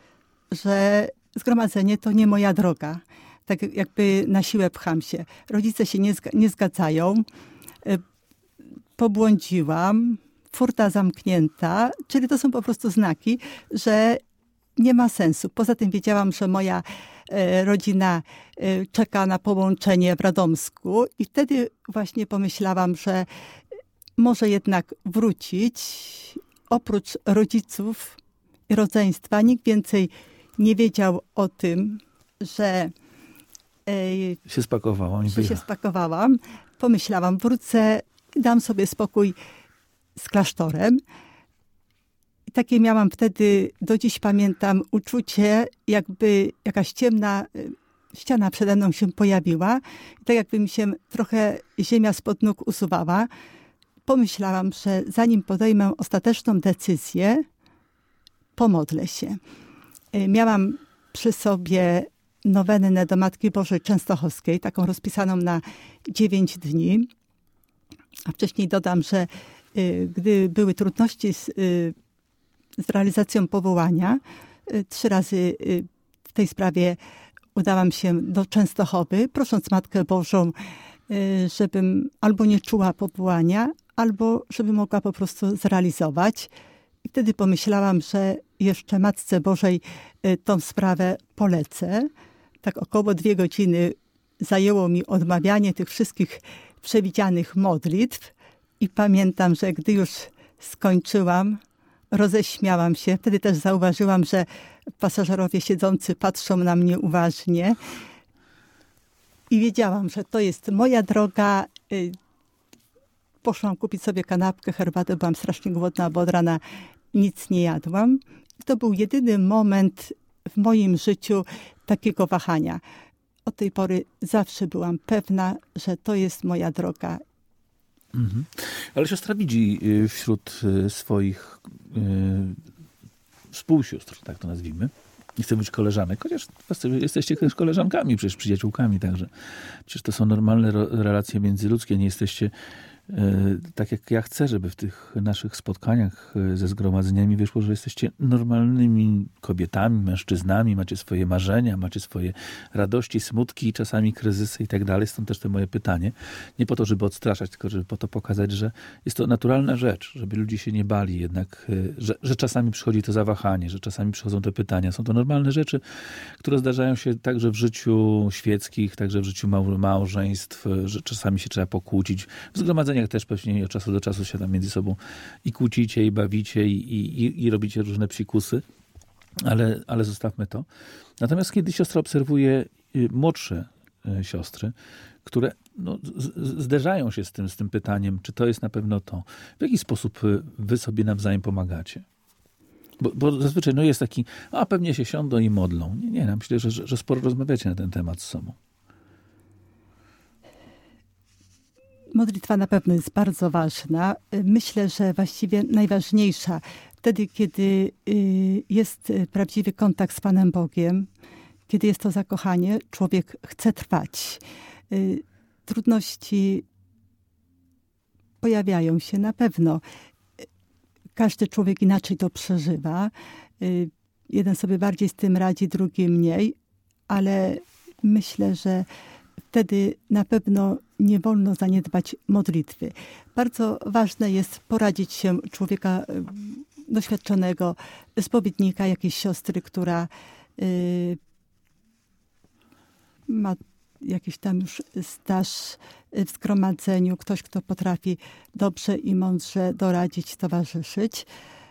że zgromadzenie to nie moja droga. Tak jakby na siłę pcham się. Rodzice się nie, zga- nie zgadzają. Yy, pobłądziłam. Furta zamknięta, czyli to są po prostu znaki, że nie ma sensu. Poza tym wiedziałam, że moja e, rodzina e, czeka na połączenie w Radomsku i wtedy właśnie pomyślałam, że może jednak wrócić. Oprócz rodziców i rodzeństwa nikt więcej nie wiedział o tym, że e, się spakowałam. Że się spakowałam. Pomyślałam, wrócę i dam sobie spokój z klasztorem. I takie miałam wtedy, do dziś pamiętam, uczucie, jakby jakaś ciemna ściana przede mną się pojawiła. I tak jakby mi się trochę ziemia spod nóg usuwała. Pomyślałam, że zanim podejmę ostateczną decyzję, pomodlę się. Miałam przy sobie nowennę do Matki Bożej Częstochowskiej, taką rozpisaną na dziewięć dni. A wcześniej dodam, że gdy były trudności z, z realizacją powołania, trzy razy w tej sprawie udałam się do Częstochowy, prosząc Matkę Bożą, żebym albo nie czuła powołania, albo żeby mogła po prostu zrealizować. I wtedy pomyślałam, że jeszcze Matce Bożej tą sprawę polecę. Tak około dwie godziny zajęło mi odmawianie tych wszystkich przewidzianych modlitw. I pamiętam, że gdy już skończyłam, roześmiałam się. Wtedy też zauważyłam, że pasażerowie siedzący patrzą na mnie uważnie. I wiedziałam, że to jest moja droga. Poszłam kupić sobie kanapkę, herbatę. Byłam strasznie głodna, bo od rana nic nie jadłam. To był jedyny moment w moim życiu takiego wahania. Od tej pory zawsze byłam pewna, że to jest moja droga. Mhm. Ale siostra widzi wśród swoich yy, współsióstr, tak to nazwijmy, nie chcę być koleżanek, chociaż jesteście też koleżankami, przecież przyjaciółkami także. Przecież to są normalne relacje międzyludzkie, nie jesteście tak jak ja chcę, żeby w tych naszych spotkaniach ze zgromadzeniami wyszło, że jesteście normalnymi kobietami, mężczyznami, macie swoje marzenia, macie swoje radości, smutki, czasami kryzysy i tak dalej. Stąd też to moje pytanie. Nie po to, żeby odstraszać, tylko żeby po to pokazać, że jest to naturalna rzecz, żeby ludzie się nie bali jednak, że, że czasami przychodzi to zawahanie, że czasami przychodzą te pytania. Są to normalne rzeczy, które zdarzają się także w życiu świeckich, także w życiu małżeństw, że czasami się trzeba pokłócić. W zgromadzeniu też pewnie od czasu do czasu się tam między sobą i kłócicie, i bawicie, i, i, i robicie różne psikusy, ale, ale zostawmy to. Natomiast kiedy siostra obserwuje młodsze siostry, które no, z, zderzają się z tym, z tym pytaniem, czy to jest na pewno to, w jaki sposób wy sobie nawzajem pomagacie? Bo, bo zazwyczaj no jest taki, a pewnie się siądą i modlą. Nie, nie, ja myślę, że, że sporo rozmawiacie na ten temat z sobą. Modlitwa na pewno jest bardzo ważna. Myślę, że właściwie najważniejsza wtedy, kiedy jest prawdziwy kontakt z Panem Bogiem, kiedy jest to zakochanie, człowiek chce trwać. Trudności pojawiają się na pewno. Każdy człowiek inaczej to przeżywa. Jeden sobie bardziej z tym radzi, drugi mniej, ale myślę, że wtedy na pewno nie wolno zaniedbać modlitwy. Bardzo ważne jest poradzić się człowieka doświadczonego, spowiednika, jakiejś siostry, która y, ma jakiś tam już staż w zgromadzeniu, ktoś, kto potrafi dobrze i mądrze doradzić, towarzyszyć.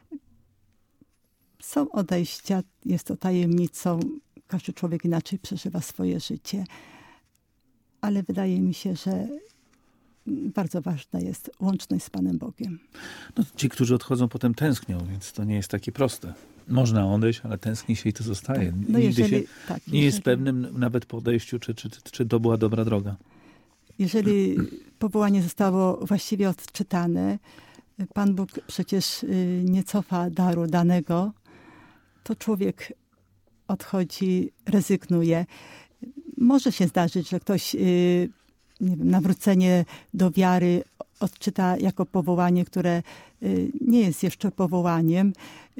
Są odejścia, jest to tajemnicą. Każdy człowiek inaczej przeżywa swoje życie. Ale wydaje mi się, że bardzo ważna jest łączność z Panem Bogiem. No, ci, którzy odchodzą, potem tęsknią, więc to nie jest takie proste. Można odejść, ale tęskni się i to zostaje. Tak, no Nigdy jeżeli, się tak, nie jeżeli, jest pewnym nawet po odejściu, czy, czy, czy to była dobra droga. Jeżeli powołanie zostało właściwie odczytane, Pan Bóg przecież nie cofa daru danego, to człowiek odchodzi, rezygnuje. Może się zdarzyć, że ktoś nie wiem, nawrócenie do wiary odczyta jako powołanie, które nie jest jeszcze powołaniem.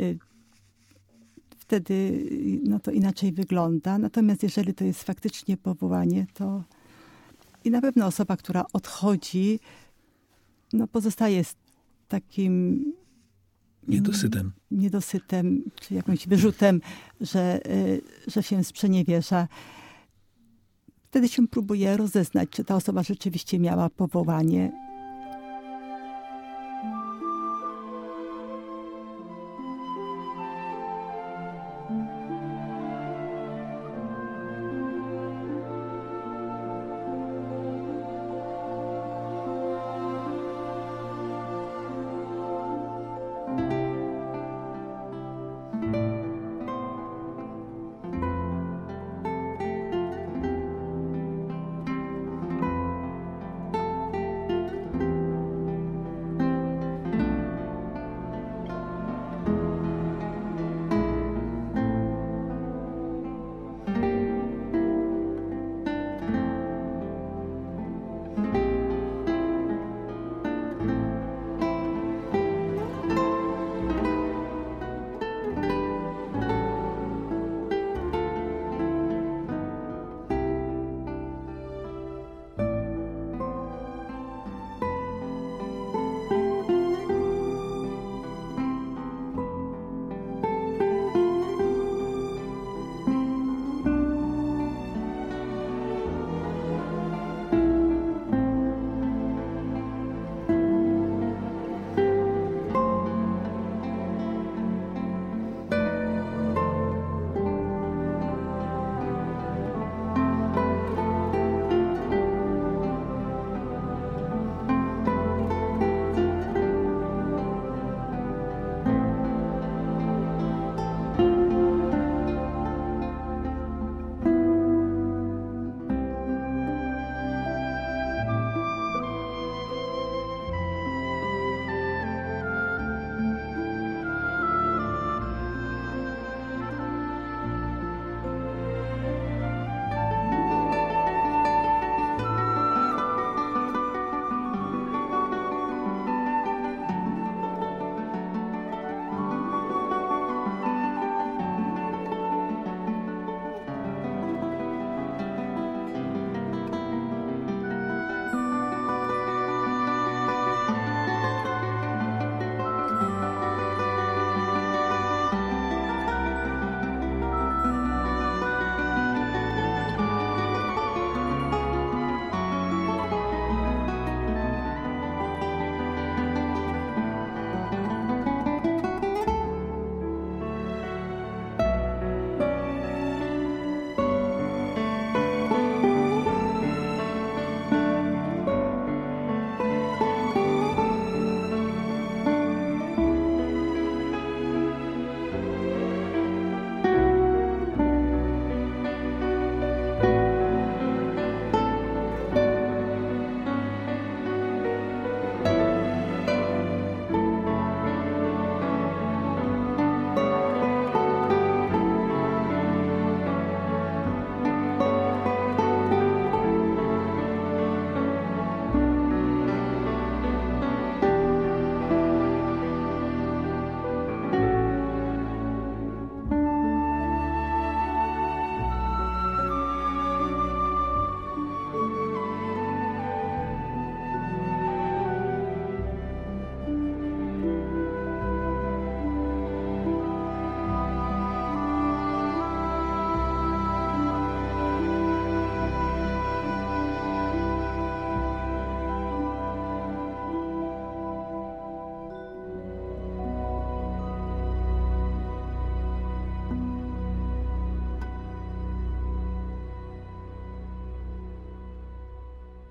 Wtedy no to inaczej wygląda. Natomiast jeżeli to jest faktycznie powołanie, to i na pewno osoba, która odchodzi, no pozostaje z takim niedosytem. Niedosytem, czy jakimś wyrzutem, że, że się sprzeniewierza. Wtedy się próbuje rozeznać, czy ta osoba rzeczywiście miała powołanie.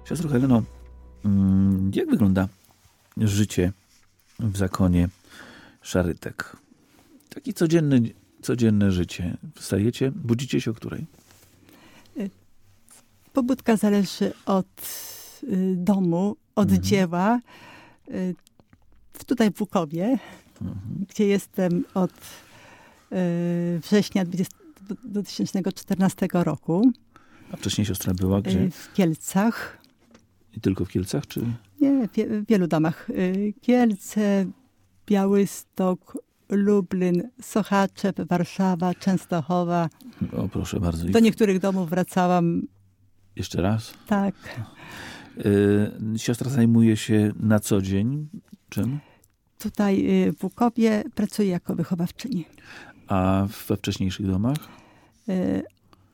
Siostro Heleno, jak wygląda życie w zakonie Szarytek? Takie codzienne, codzienne życie. Wstajecie, budzicie się o której? Pobudka zależy od y, domu, od mhm. dzieła. Y, tutaj w Łukowie, mhm. gdzie jestem od y, września dwa tysiące czternastego roku. A wcześniej siostra była gdzie? Y, w Kielcach. I tylko w Kielcach, czy? Nie, w, w wielu domach. Y, Kielce, Białystok, Lublin, Sochaczew, Warszawa, Częstochowa. O, proszę bardzo. Do niektórych domów wracałam. Jeszcze raz? Tak. Y, siostra zajmuje się na co dzień czym? Tutaj y, w Łukowie pracuję jako wychowawczyni. A we wcześniejszych domach? Y,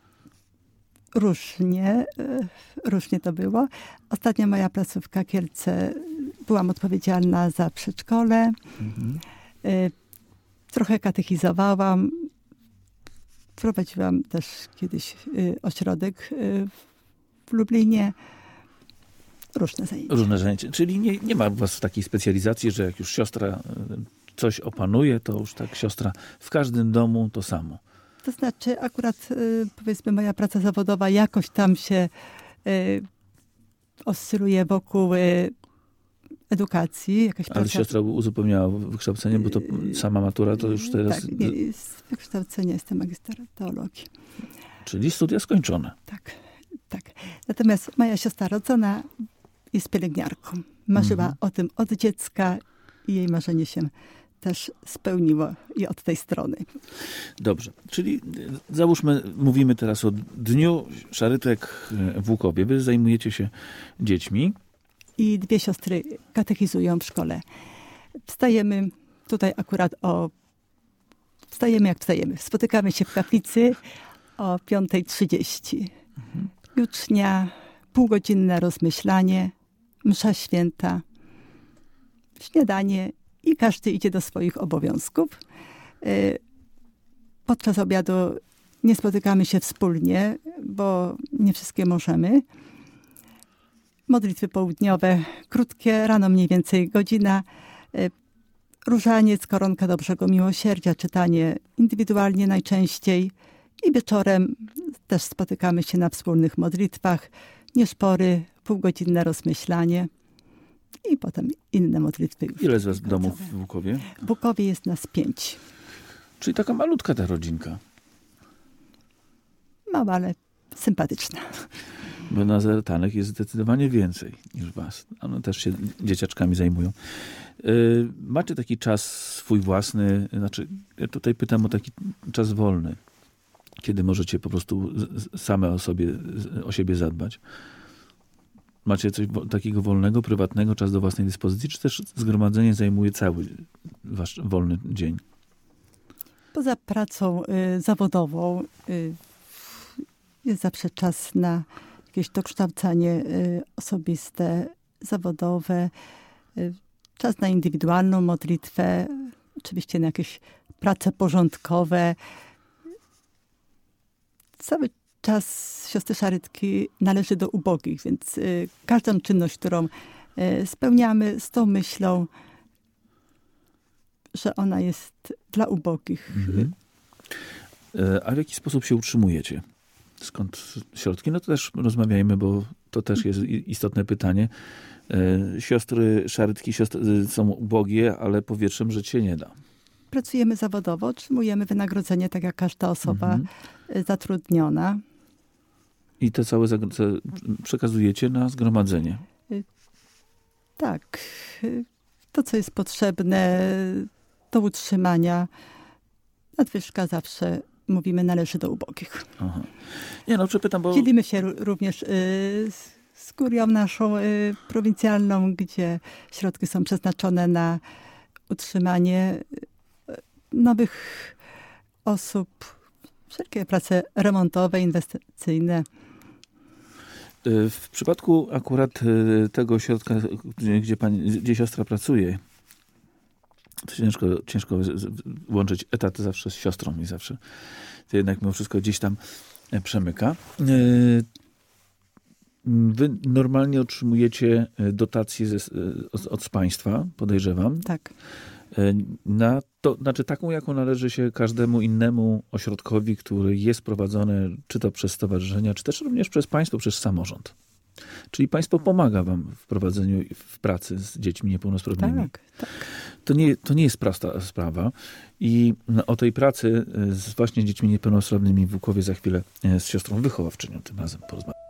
różnie. Y, różnie to było. Ostatnia moja placówka Kielce, byłam odpowiedzialna za przedszkole. Mhm. Y, trochę katechizowałam. Prowadziłam też kiedyś y, ośrodek y, w Lublinie. Różne zajęcia. Różne zajęcia. Czyli nie, nie ma u was takiej specjalizacji, że jak już siostra coś opanuje, to już tak siostra w każdym domu to samo. To znaczy akurat y, powiedzmy moja praca zawodowa jakoś tam się y, oscyluje wokół y, edukacji. Jakaś Ale praca... siostra uzupełniała wykształcenie, bo to sama matura to już teraz... Tak, nie, z wykształcenia jestem magister teologii. Czyli studia skończone. Tak, tak. Natomiast moja siostra rodzona jest pielęgniarką. Marzyła mhm. o tym od dziecka i jej marzenie się też spełniło i od tej strony. Dobrze, czyli załóżmy, mówimy teraz o Dniu Szarytek w Łukowie. Wy zajmujecie się dziećmi. I dwie siostry katechizują w szkole. Wstajemy tutaj akurat o... Wstajemy jak wstajemy. Spotykamy się w kaplicy o piąta trzydzieści. Mhm. Jutrznia, półgodzinne rozmyślanie, msza święta, śniadanie i każdy idzie do swoich obowiązków. Podczas obiadu nie spotykamy się wspólnie, bo nie wszystkie możemy. Modlitwy południowe, krótkie, rano mniej więcej godzina. Różaniec, koronka Dobrego Miłosierdzia, czytanie indywidualnie najczęściej. I wieczorem też spotykamy się na wspólnych modlitwach. Nieszpory, półgodzinne rozmyślanie i potem inne modlitwy. Już ile z was domów w Łukowie? W Łukowie jest nas pięć. Czyli taka malutka ta rodzinka. Mała, ale sympatyczna. Bo nazaretanek jest zdecydowanie więcej niż was. One też się dzieciaczkami zajmują. Yy, macie taki czas swój własny, znaczy ja tutaj pytam o taki czas wolny, kiedy możecie po prostu same o sobie, o siebie zadbać. Macie coś takiego wolnego, prywatnego, czas do własnej dyspozycji, czy też zgromadzenie zajmuje cały wasz wolny dzień? Poza pracą y, zawodową y, jest zawsze czas na jakieś dokształcanie y, osobiste, zawodowe, y, czas na indywidualną modlitwę, oczywiście na jakieś prace porządkowe. Cały czas siostry Szarytki należy do ubogich, więc y, każdą czynność, którą y, spełniamy z tą myślą, że ona jest dla ubogich. Mhm. A w jaki sposób się utrzymujecie? Skąd środki? No to też rozmawiajmy, bo to też jest istotne pytanie. Siostry Szarytki siostry są ubogie, ale powietrzem żyć się nie da. Pracujemy zawodowo, otrzymujemy wynagrodzenie, tak jak każda osoba mhm. zatrudniona. I te całe zag- przekazujecie na zgromadzenie? Tak. To, co jest potrzebne do utrzymania, nadwyżka zawsze, mówimy, należy do ubogich. Aha. Nie no, przepytam, bo... Dzielimy się również y, z, z kurią naszą y, prowincjalną, gdzie środki są przeznaczone na utrzymanie nowych osób, wszelkie prace remontowe, inwestycyjne. W przypadku akurat tego ośrodka, gdzie, pani, gdzie siostra pracuje, to ciężko, ciężko łączyć etat zawsze z siostrą i zawsze to jednak mimo wszystko gdzieś tam przemyka. wy normalnie otrzymujecie dotacje ze, od, od państwa, podejrzewam. Tak. Na to, znaczy taką, jaką należy się każdemu innemu ośrodkowi, który jest prowadzony czy to przez stowarzyszenia, czy też również przez państwo, przez samorząd. Czyli państwo pomaga wam w prowadzeniu, w pracy z dziećmi niepełnosprawnymi. Tak, tak. To nie, to nie jest prosta sprawa. I o tej pracy z właśnie dziećmi niepełnosprawnymi w Łukowie za chwilę z siostrą wychowawczynią tym razem porozmawiam.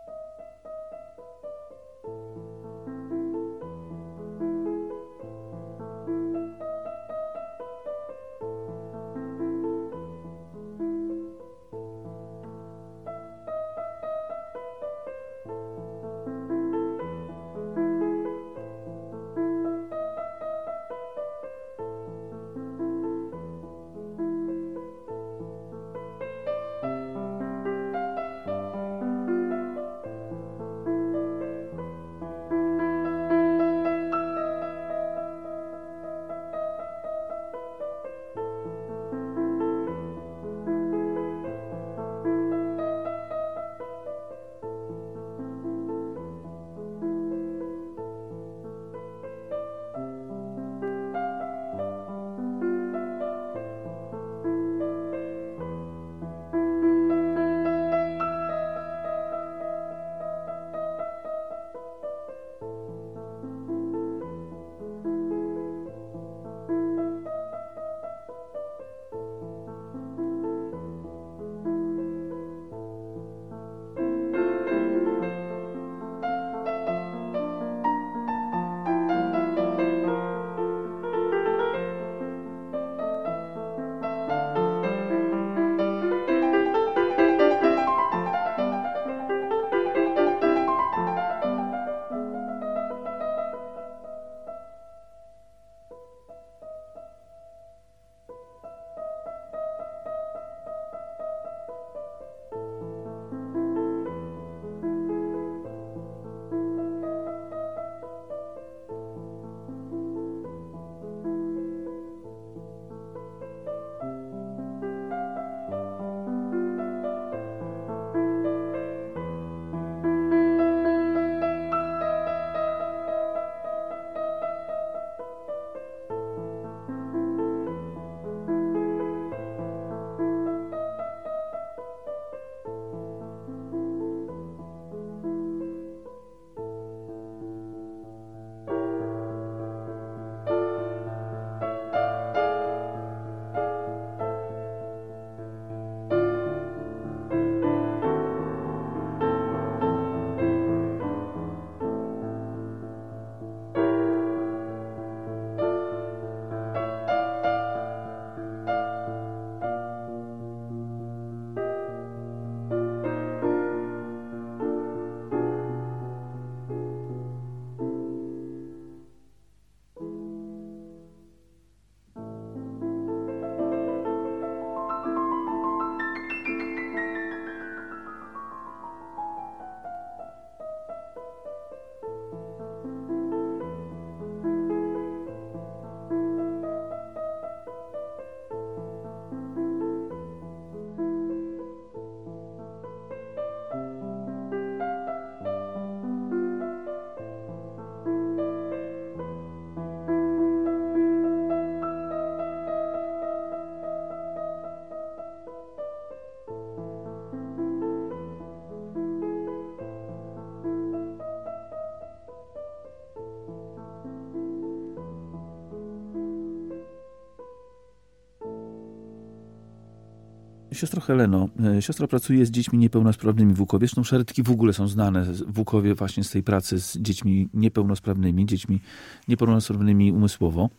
Siostro Heleno, siostra pracuje z dziećmi niepełnosprawnymi w Łukowie. Zresztą szarytki w ogóle są znane w Łukowie właśnie z tej pracy z dziećmi niepełnosprawnymi, dziećmi niepełnosprawnymi umysłowo.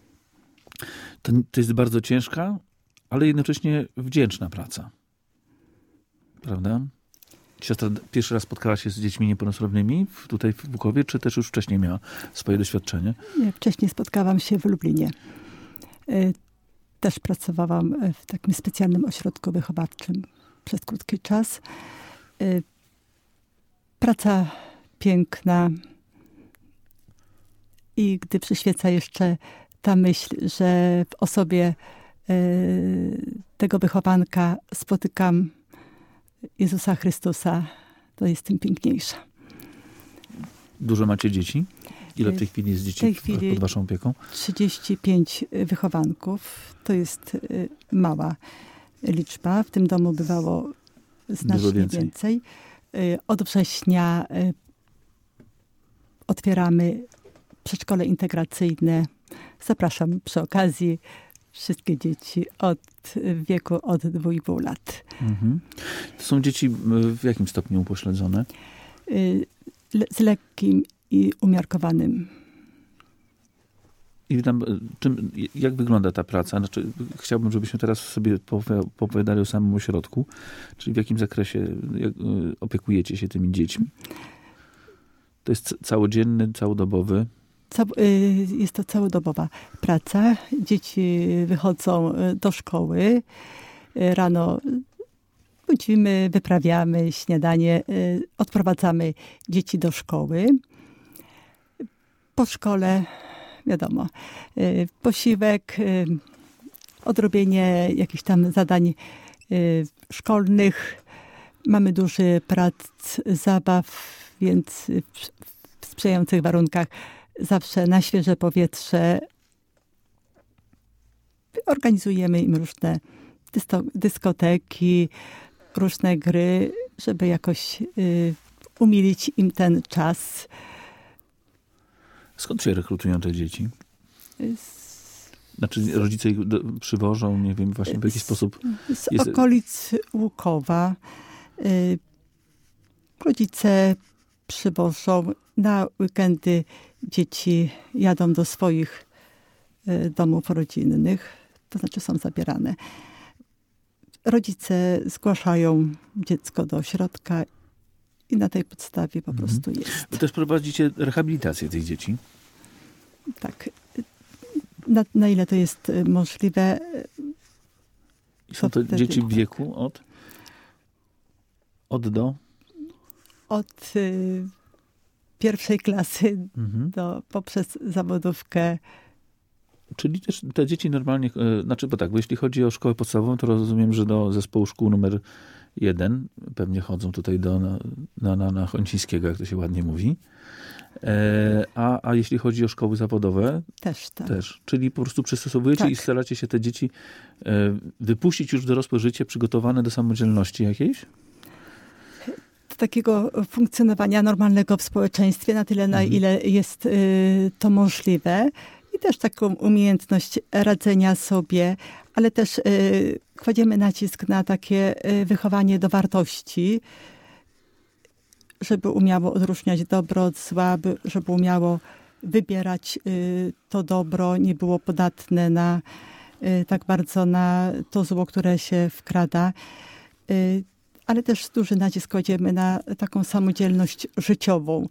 To, to jest bardzo ciężka, ale jednocześnie wdzięczna praca. Prawda? Siostra pierwszy raz spotkała się z dziećmi niepełnosprawnymi tutaj w Łukowie, czy też już wcześniej miała swoje doświadczenie? Nie, wcześniej spotkałam się w Lublinie. Też pracowałam w takim specjalnym ośrodku wychowawczym przez krótki czas. Praca piękna. I gdy przyświeca jeszcze ta myśl, że w osobie tego wychowanka spotykam Jezusa Chrystusa, to jest tym piękniejsza. Dużo macie dzieci? Ile w tej chwili jest dzieci pod waszą opieką? trzydzieści pięć wychowanków. To jest mała liczba. W tym domu bywało znacznie więcej. więcej. Od września otwieramy przedszkole integracyjne. Zapraszam przy okazji wszystkie dzieci od wieku od dwóch i pół lat. Mhm. To są dzieci w jakim stopniu upośledzone? Z lekkim i umiarkowanym. I tam, czym, jak wygląda ta praca? Znaczy, chciałbym, żebyśmy teraz sobie opowiadali o samym ośrodku. Czyli w jakim zakresie jak, opiekujecie się tymi dziećmi? To jest całodzienny, całodobowy? Jest to całodobowa praca. Dzieci wychodzą do szkoły. Rano budzimy, wyprawiamy śniadanie, odprowadzamy dzieci do szkoły. Po szkole, wiadomo, posiłek, odrobienie jakichś tam zadań szkolnych. Mamy duży plac zabaw, więc w sprzyjających warunkach zawsze na świeże powietrze organizujemy im różne dyskoteki, różne gry, żeby jakoś y, umilić im ten czas. Skąd się rekrutują te dzieci? Znaczy rodzice ich do, przywożą, nie wiem, właśnie w jaki z, sposób? Z jest... okolic Łukowa. Y, rodzice przywożą. Na weekendy dzieci jadą do swoich y, domów rodzinnych. To znaczy są zabierane. Rodzice zgłaszają dziecko do ośrodka i na tej podstawie po prostu jest. Wy też prowadzicie rehabilitację tych dzieci? Tak. Na, na ile to jest możliwe. Są to dzieci w wieku od? Od do? Od y, pierwszej klasy mhm. do, poprzez zawodówkę. Czyli też te dzieci normalnie, znaczy, bo tak, bo jeśli chodzi o szkołę podstawową, to rozumiem, że do zespołu szkół numer jeden pewnie chodzą tutaj do, na, na, na, na Chońcińskiego, jak to się ładnie mówi. E, a, a jeśli chodzi o szkoły zawodowe? Też, tak. Też. Czyli po prostu przystosowujecie tak. i staracie się te dzieci e, wypuścić już w dorosłe życie przygotowane do samodzielności jakiejś? Do takiego funkcjonowania normalnego w społeczeństwie, na tyle, mhm. na ile jest y, to możliwe. I też taką umiejętność radzenia sobie, ale też y, kładziemy nacisk na takie y, wychowanie do wartości, żeby umiało odróżniać dobro od zła, by, żeby umiało wybierać y, to dobro, nie było podatne na y, tak bardzo na to zło, które się wkrada. Y, ale też duży nacisk kładziemy na taką samodzielność życiową.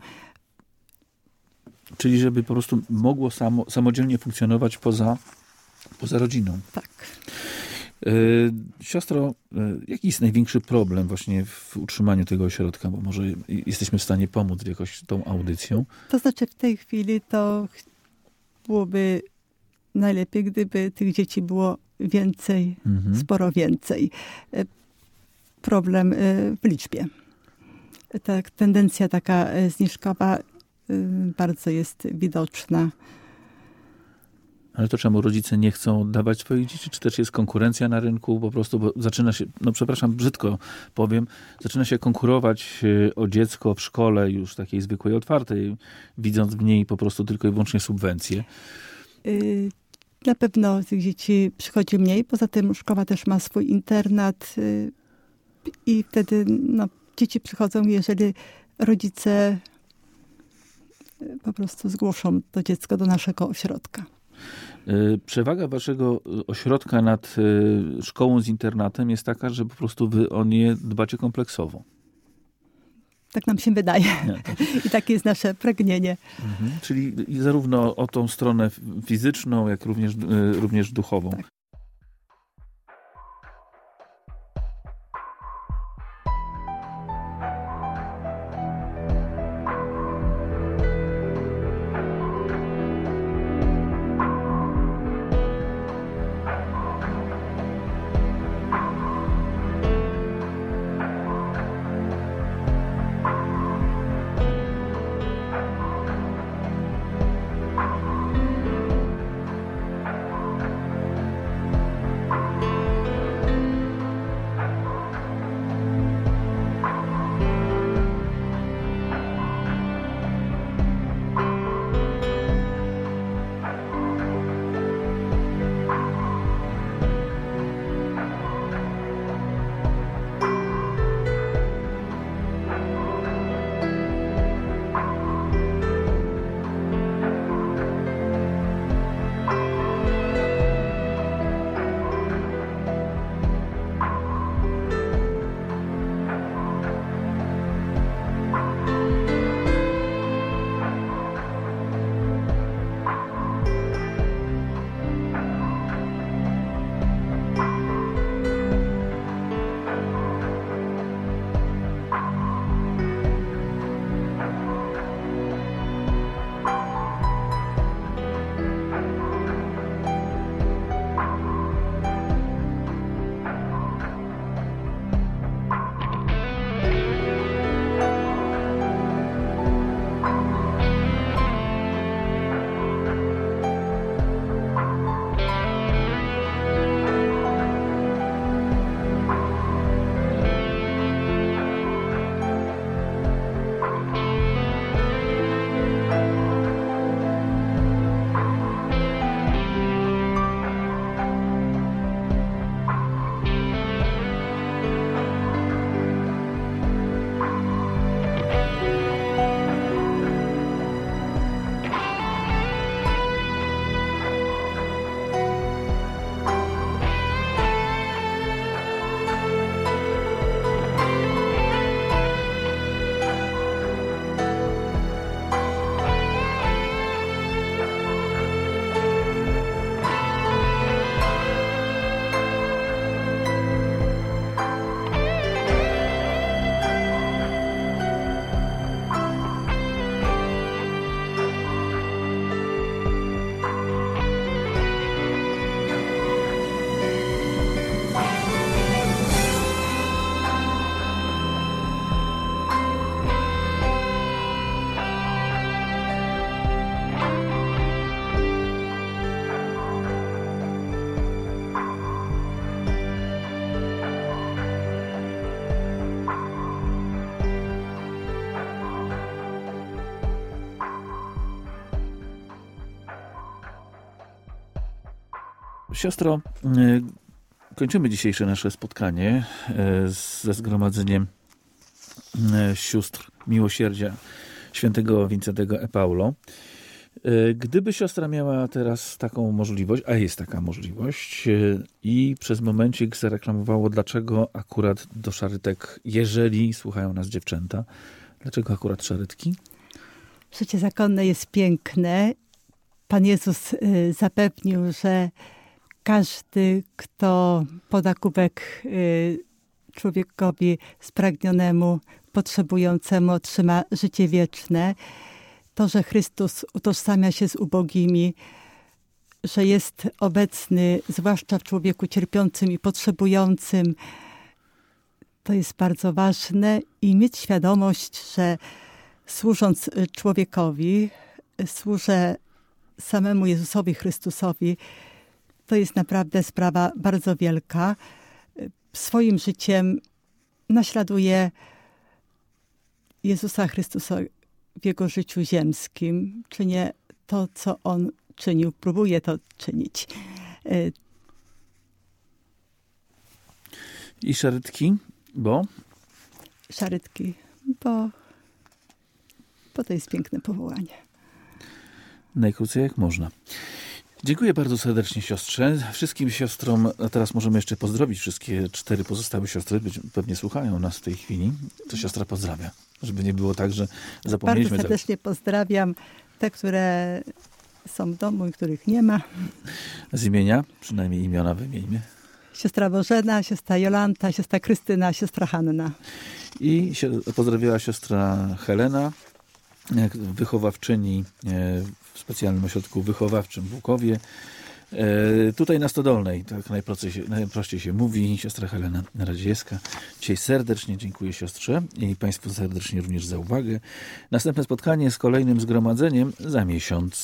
Czyli żeby po prostu mogło samo, samodzielnie funkcjonować poza, poza rodziną. Tak. Yy, siostro, yy, jaki jest największy problem właśnie w utrzymaniu tego ośrodka? Bo może jesteśmy w stanie pomóc jakoś tą audycją? To znaczy w tej chwili to byłoby najlepiej, gdyby tych dzieci było więcej, mhm. sporo więcej. Problem w liczbie. Ta tendencja taka zniżkowa bardzo jest widoczna. Ale to czemu rodzice nie chcą dawać swoich dzieci? Czy też jest konkurencja na rynku? Po prostu, bo zaczyna się, no przepraszam, brzydko powiem, zaczyna się konkurować o dziecko w szkole już takiej zwykłej, otwartej, widząc w niej po prostu tylko i wyłącznie subwencje. Na pewno tych dzieci przychodzi mniej. Poza tym szkoła też ma swój internat i wtedy no, dzieci przychodzą, jeżeli rodzice po prostu zgłoszą to dziecko do naszego ośrodka. Przewaga waszego ośrodka nad szkołą z internatem jest taka, że po prostu wy o nie dbacie kompleksowo. Tak nam się wydaje. Nie, tak. I takie jest nasze pragnienie. Mhm. Czyli zarówno o tą stronę fizyczną, jak również, również duchową. Tak. Siostro, kończymy dzisiejsze nasze spotkanie ze zgromadzeniem sióstr miłosierdzia świętego Wincentego e Paulo. Gdyby siostra miała teraz taką możliwość, a jest taka możliwość, i przez momencik zareklamowało, dlaczego akurat do szarytek, jeżeli słuchają nas dziewczęta, dlaczego akurat szarytki? Życie zakonne jest piękne. Pan Jezus zapewnił, że każdy, kto poda kubek człowiekowi spragnionemu, potrzebującemu, otrzyma życie wieczne. To, że Chrystus utożsamia się z ubogimi, że jest obecny, zwłaszcza w człowieku cierpiącym i potrzebującym, to jest bardzo ważne. I mieć świadomość, że służąc człowiekowi, służę samemu Jezusowi Chrystusowi, to jest naprawdę sprawa bardzo wielka. Swoim życiem naśladuję Jezusa Chrystusa w Jego życiu ziemskim. Czynię to, co On czynił. Próbuję to czynić. I szarytki, bo? Szarytki, bo, bo to jest piękne powołanie. Najkrócej jak można. Dziękuję bardzo serdecznie siostrze. Wszystkim siostrom, a teraz możemy jeszcze pozdrowić wszystkie cztery pozostałe siostry, pewnie słuchają nas w tej chwili. To siostra pozdrawia, żeby nie było tak, że zapomnieliśmy. Bardzo serdecznie pozdrawiam te, które są w domu i których nie ma. Z imienia, przynajmniej imiona wymieńmy. Siostra Bożena, siostra Jolanta, siostra Krystyna, siostra Hanna. I pozdrawiała siostra Helena, wychowawczyni w specjalnym ośrodku wychowawczym w Łukowie. Tutaj na Stodolnej, tak najprościej się, najprościej się mówi, siostra Helena Radziejewska. Dzisiaj serdecznie dziękuję siostrze i Państwu serdecznie również za uwagę. Następne spotkanie z kolejnym zgromadzeniem za miesiąc.